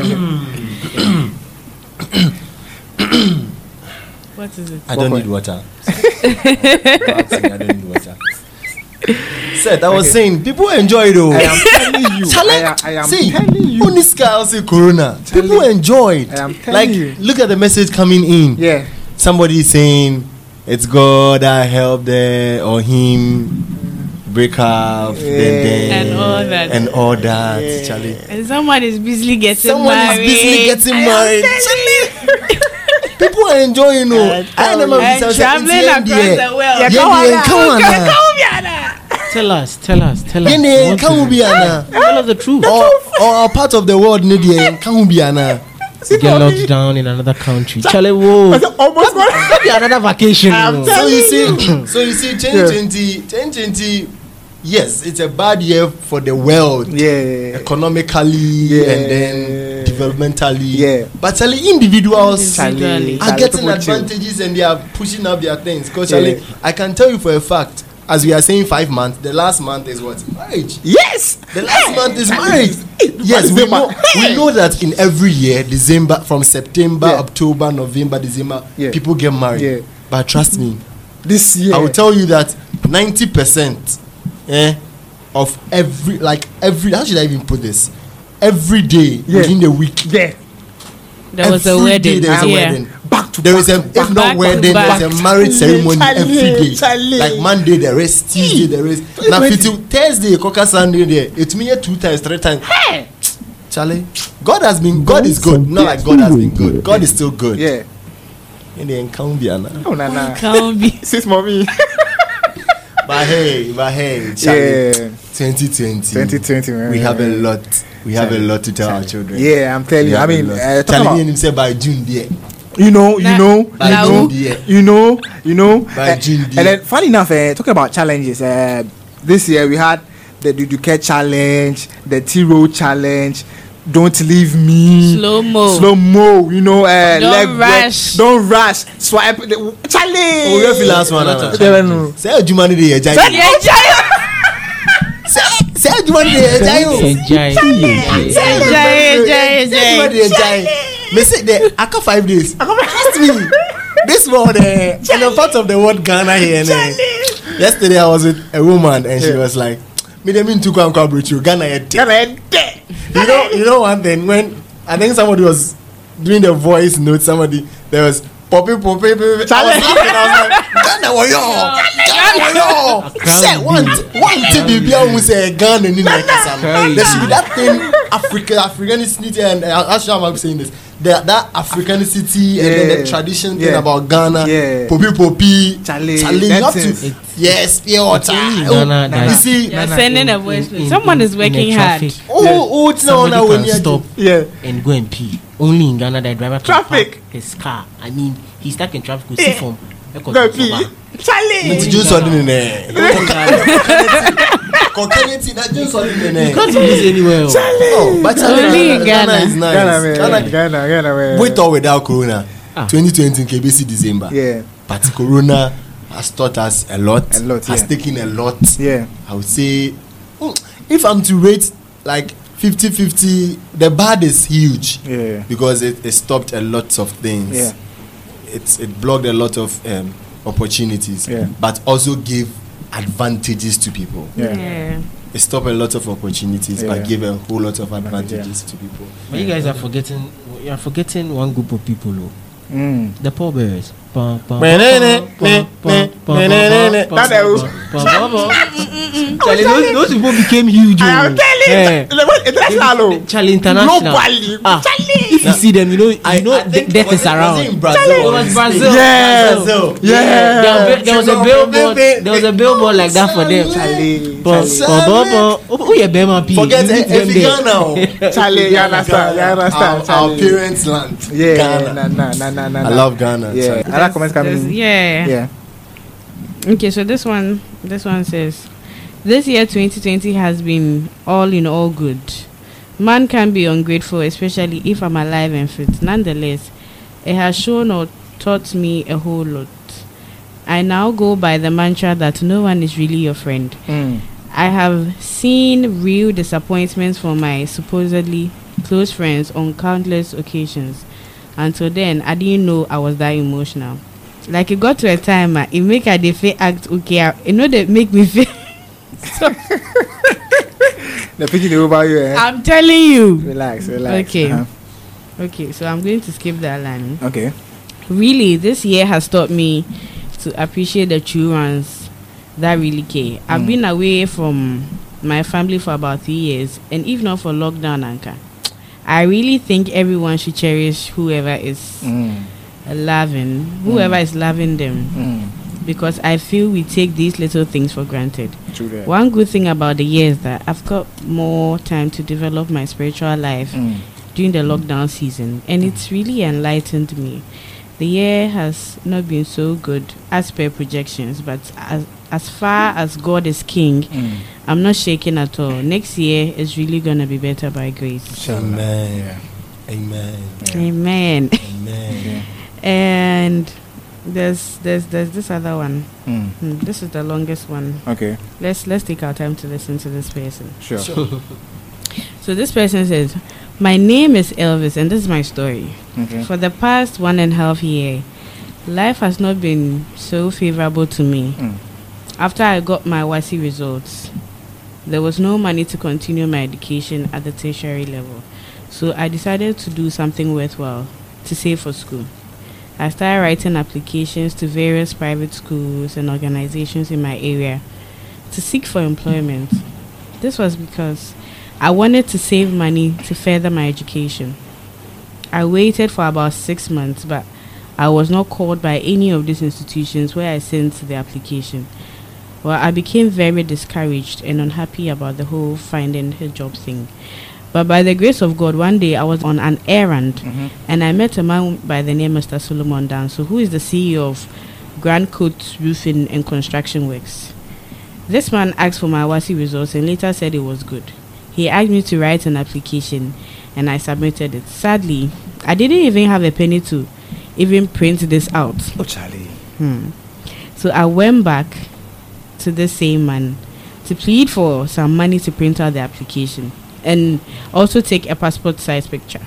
What is it? I don't need water. I don't need water. Said I was okay. saying people enjoy though. I am telling you. Challenge. I am, I am see, telling you. On this guy, say Corona. Telling people enjoyed. I am telling like, you. Look at the message coming in. Yeah. Somebody saying it's God that helped her or him break up, yeah. then, then, and all that, and all that. Yeah. Charlie. And someone is busily getting someone married. Someone is busily getting married. Charlie. People are enjoying you. Uh, I remember and traveling across the world. Yeah, yeah, come on. Tell us, tell us, tell us. Yeah, come on. Tell us the truth. Or, or part of the world, Nidia, come on. Get locked down in another country. Charlie, whoa. Almost maybe another vacation. So you see, so you see, twenty twenty, twenty twenty. Yes, it's a bad year for the world. Yeah. Economically, yeah. And then developmentally. Yeah. But Charlie, individuals Charlie. are getting advantages and they are pushing up their things. Because Charlie, yeah. I can tell you for a fact, as we are saying five months, the last month is what? Marriage. Yes. The last hey. month is marriage. Yes, we know, we know that in every year, December, from September, yeah. October, November, December, yeah. people get married. Yeah. But trust me, this year, I will tell you that ninety percent eh, of every, like every, how should I even put this? Every day yeah. within the week. Yeah. There was a wedding. There's a yeah. wedding. Back to there back is a to if back. not back wedding, to there is a back. marriage ceremony Charlie, every day. Charlie. Like Monday there is, Tuesday there is. Now if you Thursday, Coca Sunday there, it means two times, three times. Hey. Charlie, God has been God is good. Not like God has been good. God is still good. Yeah. In the encounter. Oh, nah, nah. Can't be. Sis, mommy. But hey, but hey, Charlie, Yeah. twenty twenty. twenty twenty, man. We have a lot. We have a lot to tell our children. Yeah, I'm telling We you. I have a mean, lot. uh, talk Charlie about- himself by June there. you know, you Nah, know, By you nah, know, June there. you know, you know. By uh, June and there. then, funny enough, uh, talking about challenges, uh, this year we had the Duduke challenge, the T-Row challenge. Don't leave me. Slow mo. Slow mo. You know, uh, Don't leg rush. break, don't rush. Swipe. The, challenge. Oh, we have the last one. Nana. Yeah, no. Say you money there, Jai. Yeah, Jai. Say say you money there, Jai. Enjoy. Jai, Jai, Say you money there, Jai. Me say there, after five days. Trust me. This one, uh, in a part of the world, Ghana here. eh. Yesterday, I was with a woman, and she Yeah. was like, "Me dem in to come with you, Ghana head." Ghana head dead. You know, you know one thing when I think somebody was doing the voice note, somebody there was poppy poppy. I was laughing. I was like, Ghana wayo, Ghana wayo. Say one, one thing baby, I will say Ghana ni na kasa. There should be that thing, Africa, Africanicity, and uh, actually I'm saying this. The, that Africanicity and then the Yeah. tradition thing Yeah. about Ghana, Yeah. poppy poppy, Charlie, Charlie, you that have to, is- yes, pure water. only Oh, Ghana that- you see, You're Nah, nah, sending a in- voice in- note. Someone in- is in working a hard. traffic, oh, oh, it's not somebody when can you stop Yeah. and go and pee. Only in Ghana, the driver can Traffic. park his car. I mean, he's stuck in traffic. We see Yeah. from Go pee. Charlie. It's just something in there. Cocanity, that just something in there. Can't do this anywhere. oh. Oh, but Only in Ghana, Ghana. Ghana is nice. Ghana, man. Ghana, Ghana, Ghana, man. with or without Corona, Ah. twenty twenty K B C December. Yeah. But Corona has taught us a lot. A lot, Has yeah. taken a lot. Yeah. I would say, mm, if I'm to rate like fifty fifty, the bad is huge. Yeah. Because it, it stopped a lot of things. Yeah. It's it blocked a lot of um, opportunities. Yeah. But also gave advantages to people. Yeah. Yeah. It stopped a lot of opportunities, Yeah. but gave a whole lot of advantages to people. But you guys are forgetting. You are forgetting one group of people. Oh. Mm. The poor bears. Ba, ba, Ne, ne, ba, ne, ba, ne, ba, ne, ba, ne, ba, ne, ba, ne. ba, That ba, was- ba, ba, ba. Charlie, those, those people became huge. I am oh. telling Eh. you. What- International. Charlie International. Globally. Ah, Charlie. if you see them, you know, you I, know, I think death was is it, around. Was it in Brazil? It or was in Brazil. Spain? Yes. Brazil. Yeah. There, was- there was a billboard. Baby, There was a billboard like that for them. Charlie. Ba, ba, ba, ba. Oh, oh, yeah, Bema P. Forget You meet it. them If there. Ghana, Charlie, you understand? You Ghana, understand? our, our Charlie. parents' land. Yeah. Ghana. Nah, nah, nah, nah, nah. I nah. love Ghana. Yeah. Charlie. Other comments coming There's- in. Yeah. Yeah. Okay, so this one, this one says, this year twenty twenty has been all in all good. Man can be ungrateful, especially if I'm alive and fit. Nonetheless, it has shown or taught me a whole lot. I now go by the mantra that no one is really your friend. Mm. I have seen real disappointments from my supposedly close friends on countless occasions. Until then, I didn't know I was that emotional. Like it got to a time, uh, it make a dey act okay. uh, You know they make me feel. So, They're picking over you. Eh? I'm telling you. Relax, relax. Okay. Uh-huh. Okay, so I'm going to skip that line. Okay. Really, this year has taught me to appreciate the true ones that really care. I've Mm. been away from my family for about three years, and if not for lockdown, Anka, I really think everyone should cherish whoever is Mm. loving, whoever is loving them, Mm. because I feel we take these little things for granted. True that. One good thing about the year is that I've got more time to develop my spiritual life Mm. during the lockdown season, and it's really enlightened me. The year has not been so good as per projections, but as as far as God is king, Mm. I'm not shaking at all. Next year is really gonna be better by grace. Amen. Yeah. Amen. Amen. Amen. And there's there's there's this other one. Mm. Hmm, this is the longest one. Okay. Let's let's take our time to listen to this person. Sure. So this person says, "My name is Elvis, and this is my story. Okay. For the past one and a half year, life has not been so favorable to me. Mm. After I got my W A S I results, there was no money to continue my education at the tertiary level. So I decided to do something worthwhile to save for school. I started writing applications to various private schools and organizations in my area to seek for employment. This was because I wanted to save money to further my education. I waited for about six months, but I was not called by any of these institutions where I sent the application. Well, I became very discouraged and unhappy about the whole finding a job thing. But by the grace of God, one day I was on an errand mm-hmm. and I met a man by the name of Mister Solomon Danso, who is the C E O of Grand Coat Roofing and Construction Works. This man asked for my WASSCE results and later said it was good. He asked me to write an application and I submitted it. Sadly, I didn't even have a penny to even print this out. Oh, Charlie. Hmm. So I went back to the same man to plead for some money to print out the application and also take a passport size picture.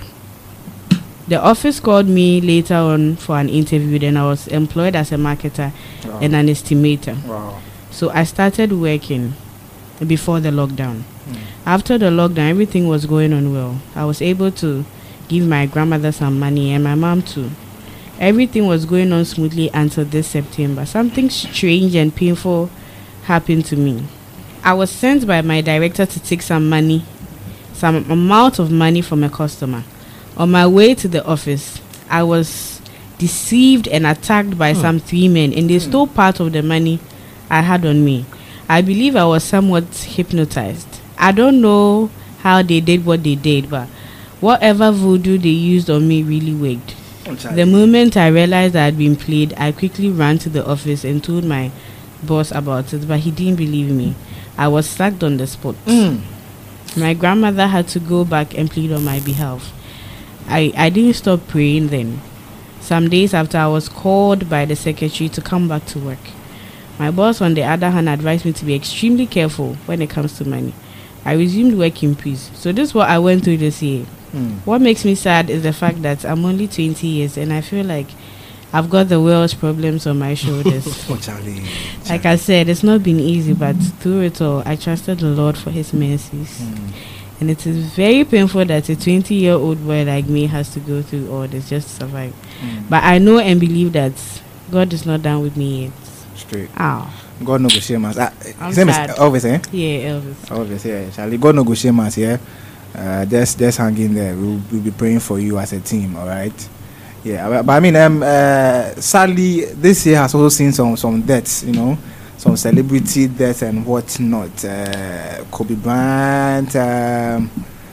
The office called me later on for an interview. Then I was employed as a marketer wow. and an estimator. Wow. So I started working before the lockdown. Mm. After the lockdown, everything was going on well. I was able to give my grandmother some money and my mom too. Everything was going on smoothly until this September. Something strange and painful happened to me. I was sent by my director to take some money, some amount of money from a customer. On my way to the office, I was deceived and attacked by mm. some three men, and they mm. stole part of the money I had on me. I believe I was somewhat hypnotized. I don't know how they did what they did, but whatever voodoo they used on me really worked. The moment I realized I had been played, I quickly ran to the office and told my boss about it, but he didn't believe me. I was sacked on the spot. Mm. My grandmother had to go back and plead on my behalf. I, I didn't stop praying then. Some days after, I was called by the secretary to come back to work. My boss, on the other hand, advised me to be extremely careful when it comes to money. I resumed work in peace. So this is what I went through this year. Mm. What makes me sad is the fact that I'm only twenty years and I feel like I've got the world's problems on my shoulders. Oh, Charlie. Charlie. Like I said, it's not been easy, but through it all, I trusted the Lord for His mercies. Mm. And it is very painful that a twenty-year-old boy like me has to go through all this just to survive. Mm. But I know and believe that God is not done with me yet. Straight. Ow. God no go shame us. Ah, I'm his name is sad. Elvis, eh? Yeah, Elvis. Elvis, yeah. Charlie, God no go shame us, yeah. Uh, just, just hang in there. We'll, we'll be praying for you as a team, all right? Yeah, but, but I mean, um, uh, sadly, this year has also seen some, some deaths, you know, some celebrity deaths and whatnot. Uh, Kobe Bryant, um,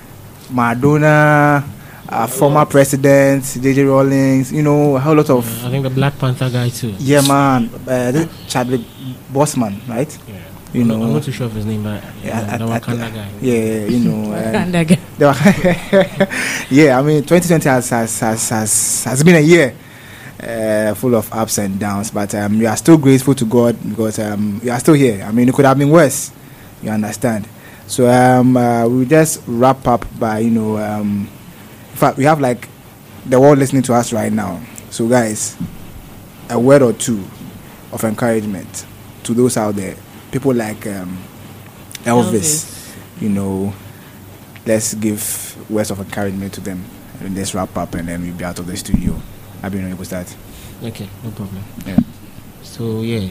Madonna, uh, former president, J J Rawlings, you know, a whole lot of... Yeah, I think the Black Panther guy too. Yeah, man. Uh, Chadwick Boseman, right? Yeah. You I'm know, not, I'm not too sure of his name, but yeah, uh, the Wakanda guy. Yeah, you know, Wakanda guy. Yeah, I mean, twenty twenty has has has has, has been a year uh, full of ups and downs, but um, we are still grateful to God because um, we are still here. I mean, it could have been worse. You understand? So um, uh, we just wrap up by you know, um, in fact, we have like the world listening to us right now. So guys, a word or two of encouragement to those out there. People like um, Elvis, Elvis, you know, let's give words of encouragement to them. And let's wrap up and then we'll be out of the studio. I've been able to start. Okay, no problem. Yeah. So, yeah.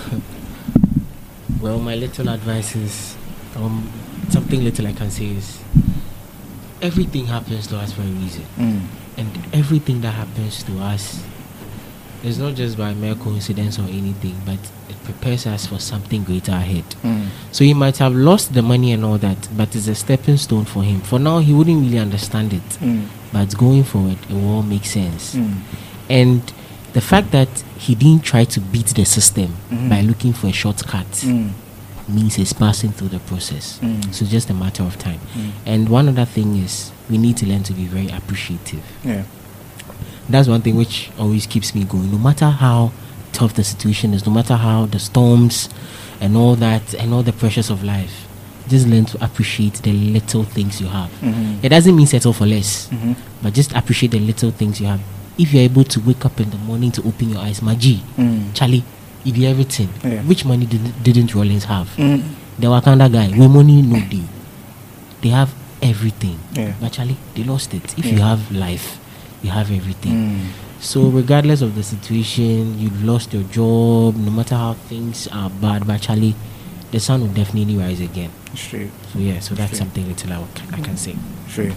Well, my little advice is, um, something little I can say is, everything happens to us for a reason. Mm. And everything that happens to us is not just by mere coincidence or anything, but it prepares us for something greater ahead. Mm. So he might have lost the money and all that, but it's a stepping stone for him. For now, he wouldn't really understand it. Mm. But going forward, it will all make sense. Mm. And the fact that he didn't try to beat the system mm. by looking for a shortcut mm. means he's passing through the process. Mm. So it's just a matter of time. Mm. And one other thing is, we need to learn to be very appreciative. Yeah. That's one thing which always keeps me going. No matter how tough the situation is, no matter how the storms and all that and all the pressures of life, just learn to appreciate the little things you have. Mm-hmm. It doesn't mean settle for less, mm-hmm. but just appreciate the little things you have. If you're able to wake up in the morning to open your eyes, Maji, mm. Charlie, if you everything, yeah. which money did, didn't Rollins have? Mm. The Wakanda guy, where money no day, they have everything. Yeah. But Charlie, they lost it. If yeah. you have life, you have everything. Mm. So regardless of the situation, you lost your job, no matter how things are bad, but actually the sun will definitely rise again. Straight. So yeah, so that's Straight. something little I, can, I can say. Straight.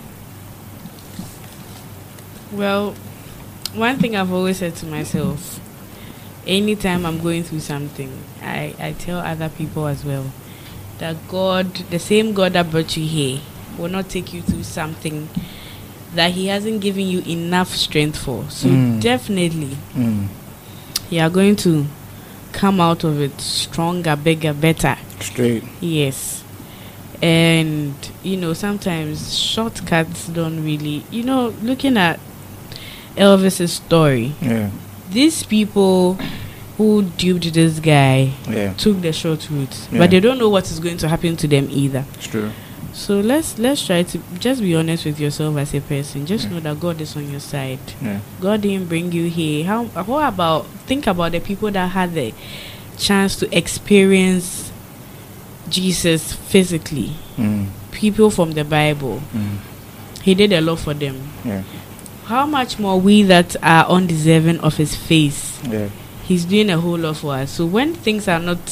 Well, one thing I've always said to myself, anytime I'm going through something, I, I tell other people as well that God, the same God that brought you here, will not take you through something that He hasn't given you enough strength for. So Mm. definitely, Mm. you are going to come out of it stronger, bigger, better. Straight. Yes. And, you know, sometimes shortcuts don't really, you know, looking at Elvis's story, Yeah. these people who duped this guy Yeah. took the short route, Yeah. but they don't know what is going to happen to them either. It's true. So let's let's try to just be honest with yourself as a person. Just know that God is on your side. Yeah. God didn't bring you here. How what about think about the people that had the chance to experience Jesus physically. Mm. People from the Bible. Mm. He did a lot for them. Yeah. How much more we that are undeserving of His face? Yeah. He's doing a whole lot for us. So when things are not,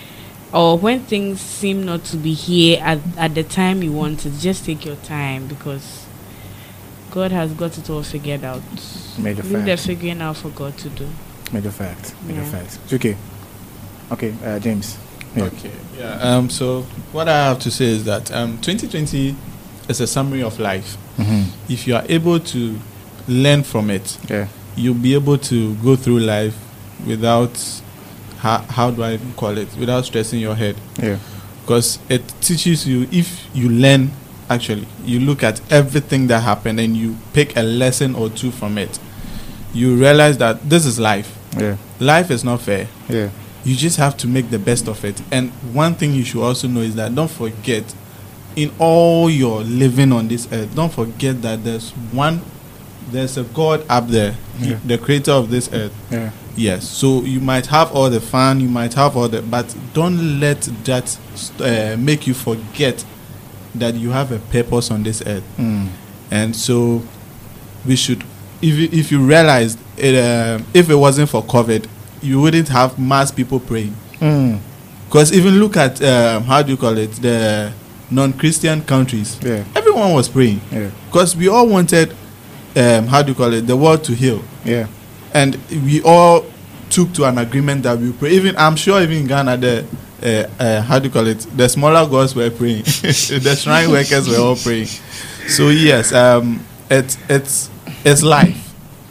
or when things seem not to be here at, at the time you want it, just take your time, because God has got it all figured out. Major Leave the fact. figuring out for God to do. Major fact. Major Yeah. fact. It's okay. Okay, uh, James. Yeah. Okay. Yeah. Um. So what I have to say is that um, twenty twenty is a summary of life. Mhm. If you are able to learn from it, Yeah. you'll be able to go through life without how, how do I call it? Without stressing your head. Yeah. Because it teaches you, if you learn, actually, you look at everything that happened and you pick a lesson or two from it, you realize that this is life. Yeah. Life is not fair. Yeah. You just have to make the best of it. And one thing you should also know is that don't forget, in all your living on this earth, don't forget that there's one, there's a God up there, Yeah. the creator of this earth. Yeah. Yes. So you might have all the fun, you might have all the, but don't let that uh, make you forget that you have a purpose on this earth. Mm. And so we should, if you, if you realized it, uh, if it wasn't for COVID, you wouldn't have mass people praying. Mm. Because even look at um, how do you call it, the non-Christian countries. Yeah. Everyone was praying. Yeah. Because we all wanted, um, how do you call it, the world to heal. Yeah. And we all took to an agreement that we pray. Even I'm sure even in Ghana, the uh, uh, how do you call it, the smaller gods were praying. The shrine workers were all praying. So yes, um, it's it's it's life.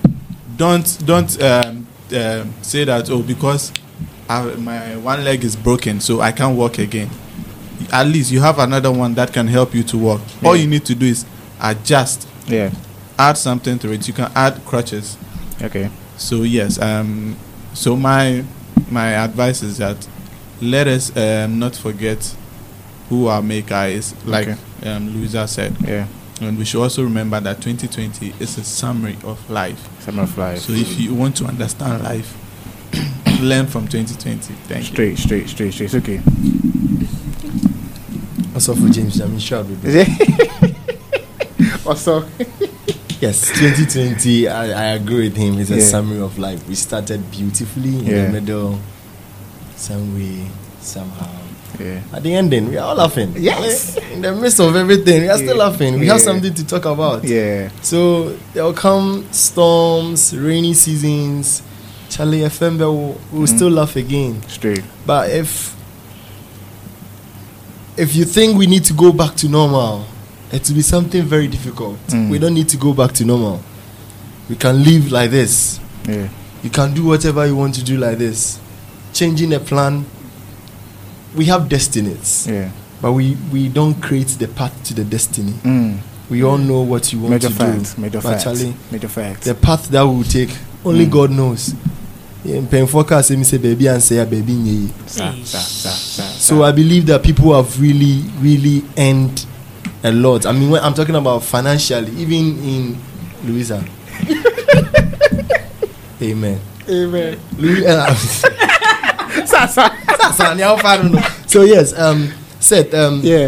Don't don't um, um, say that, oh, because I, my one leg is broken, so I can't walk again. At least you have another one that can help you to walk. Yeah. All you need to do is adjust. Yeah. Add something to it. You can add crutches. Okay. So yes, um, so my my advice is that let us um, not forget who our maker is, like Okay. um, Louisa said. Yeah. And we should also remember that twenty twenty is a summary of life. Summary of life. So if you want to understand life, learn from twenty twenty. Thank straight, you. Straight, straight, straight, It's okay. Also for James, I'm sure. Also. Yes, twenty twenty, I, I agree with him. It's a Yeah. summary of life. We started beautifully in Yeah. the middle, some way, somehow. Yeah. At the ending, we are all laughing. Yes. In the midst of everything, we are still Yeah. laughing. We Yeah. have something to talk about. Yeah. So there will come storms, rainy seasons. Charlie F M will, will Mm. still laugh again. Straight. But if if you think we need to go back to normal, it will be something very difficult. Mm. We don't need to go back to normal. We can live like this. Yeah. You can do whatever you want to do like this. Changing a plan. We have destinies. Yeah. But we, we don't create the path to the destiny. Mm. We all know what you want Major to facts. do. Major But facts. Charlie, Major facts. the path that we will take, only Mm. God knows. Yeah, pen forecast say me say baby and say baby nye. Sa, sa, sa, sa, So sa. I believe that people have really, really earned a lot. I mean, when I'm talking about financially, even in Louisa. Amen. Amen. Louis, uh, Sa, sa. Sa, nyao fa, I don't know. So yes, um, Seth, um, Yeah.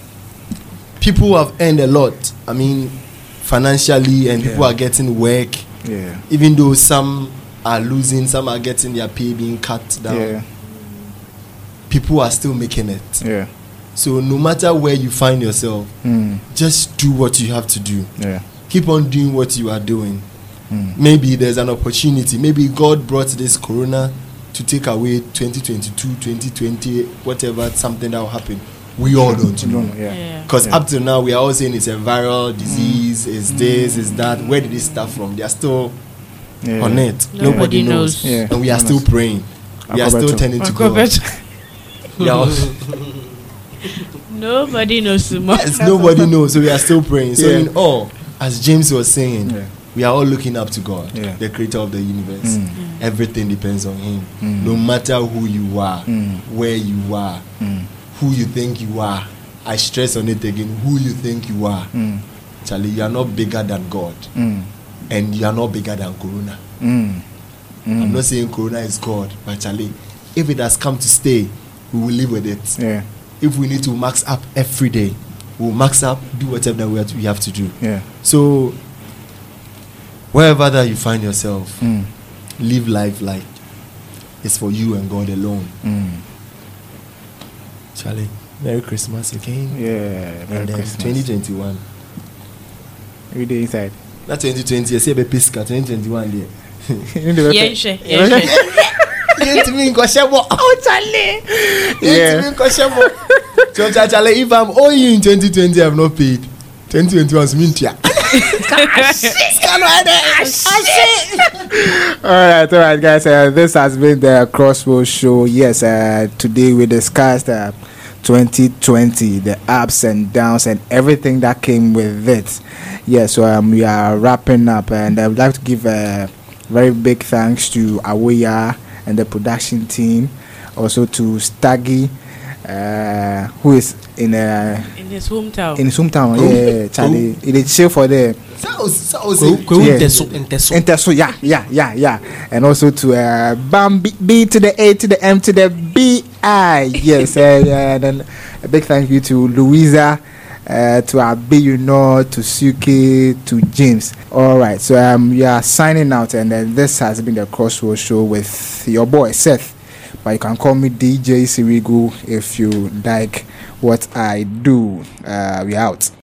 people have earned a lot. I mean, financially, and people Yeah. are getting work. Yeah. Even though some are losing, some are getting their pay being cut down. Yeah. People are still making it. Yeah. So no matter where you find yourself, mm. just do what you have to do. Yeah. Keep on doing what you are doing. Mm. Maybe there's an opportunity. Maybe God brought this corona to take away twenty twenty-two, twenty twenty, whatever, something that will happen. We all don't know. Because yeah. yeah. up to now, we are all saying it's a viral disease, mm. it's this, it's that. Where did it start from? They are still yeah. on it. Nobody, Nobody knows. knows. Yeah. And we are still praying. We are still turning to God. Nobody knows. Yes, nobody knows. So we are still praying. So yeah. in all, as James was saying, yeah. we are all looking up to God, yeah. the creator of the universe. Mm. Mm. Everything depends on him. Mm. No matter who you are, mm. where you are, mm. who you think you are. I stress on it again, who you think you are. Mm. Charlie, you are not bigger than God. Mm. And you are not bigger than Corona. Mm. Mm. I'm not saying Corona is God, but Charlie, if it has come to stay, we will live with it. Yeah. If we need to max up every day, we'll max up, do whatever that we have to, we have to do. Yeah. So, wherever that you find yourself, mm. live life like it's for you and God alone. Mm. Charlie, Merry Christmas again. Yeah, Merry and then Christmas. twenty twenty-one. Every day inside. Not twenty twenty, I say a pisca, twenty twenty-one there. Yeah, sure. Yeah, sure. Oh, Charlie. Yeah. So, Charlie, if I'm owing you in twenty twenty, I've not paid. twenty twenty-one is mintia. Alright, alright, guys. Uh, this has been the Crossroads Show. Yes, uh, today we discussed uh, twenty twenty, the ups and downs, and everything that came with it. Yes, so um, we are wrapping up, and I would like to give a very big thanks to Awoya and the production team, also to Staggy, uh, who is in uh, in his hometown. In his hometown, oh. yeah, Charlie. It is chill for there. Yeah, yeah, yeah, yeah. And also to uh, Bam B, B to the A to the M to the B I. Yes, uh, and then a big thank you to Louisa. Uh, to Abi, you know, to Suki, to James. All right, so um, we are signing out, and then this has been the Crossroads Show with your boy Seth. But you can call me D J Sirigu if you like what I do. Uh, we out.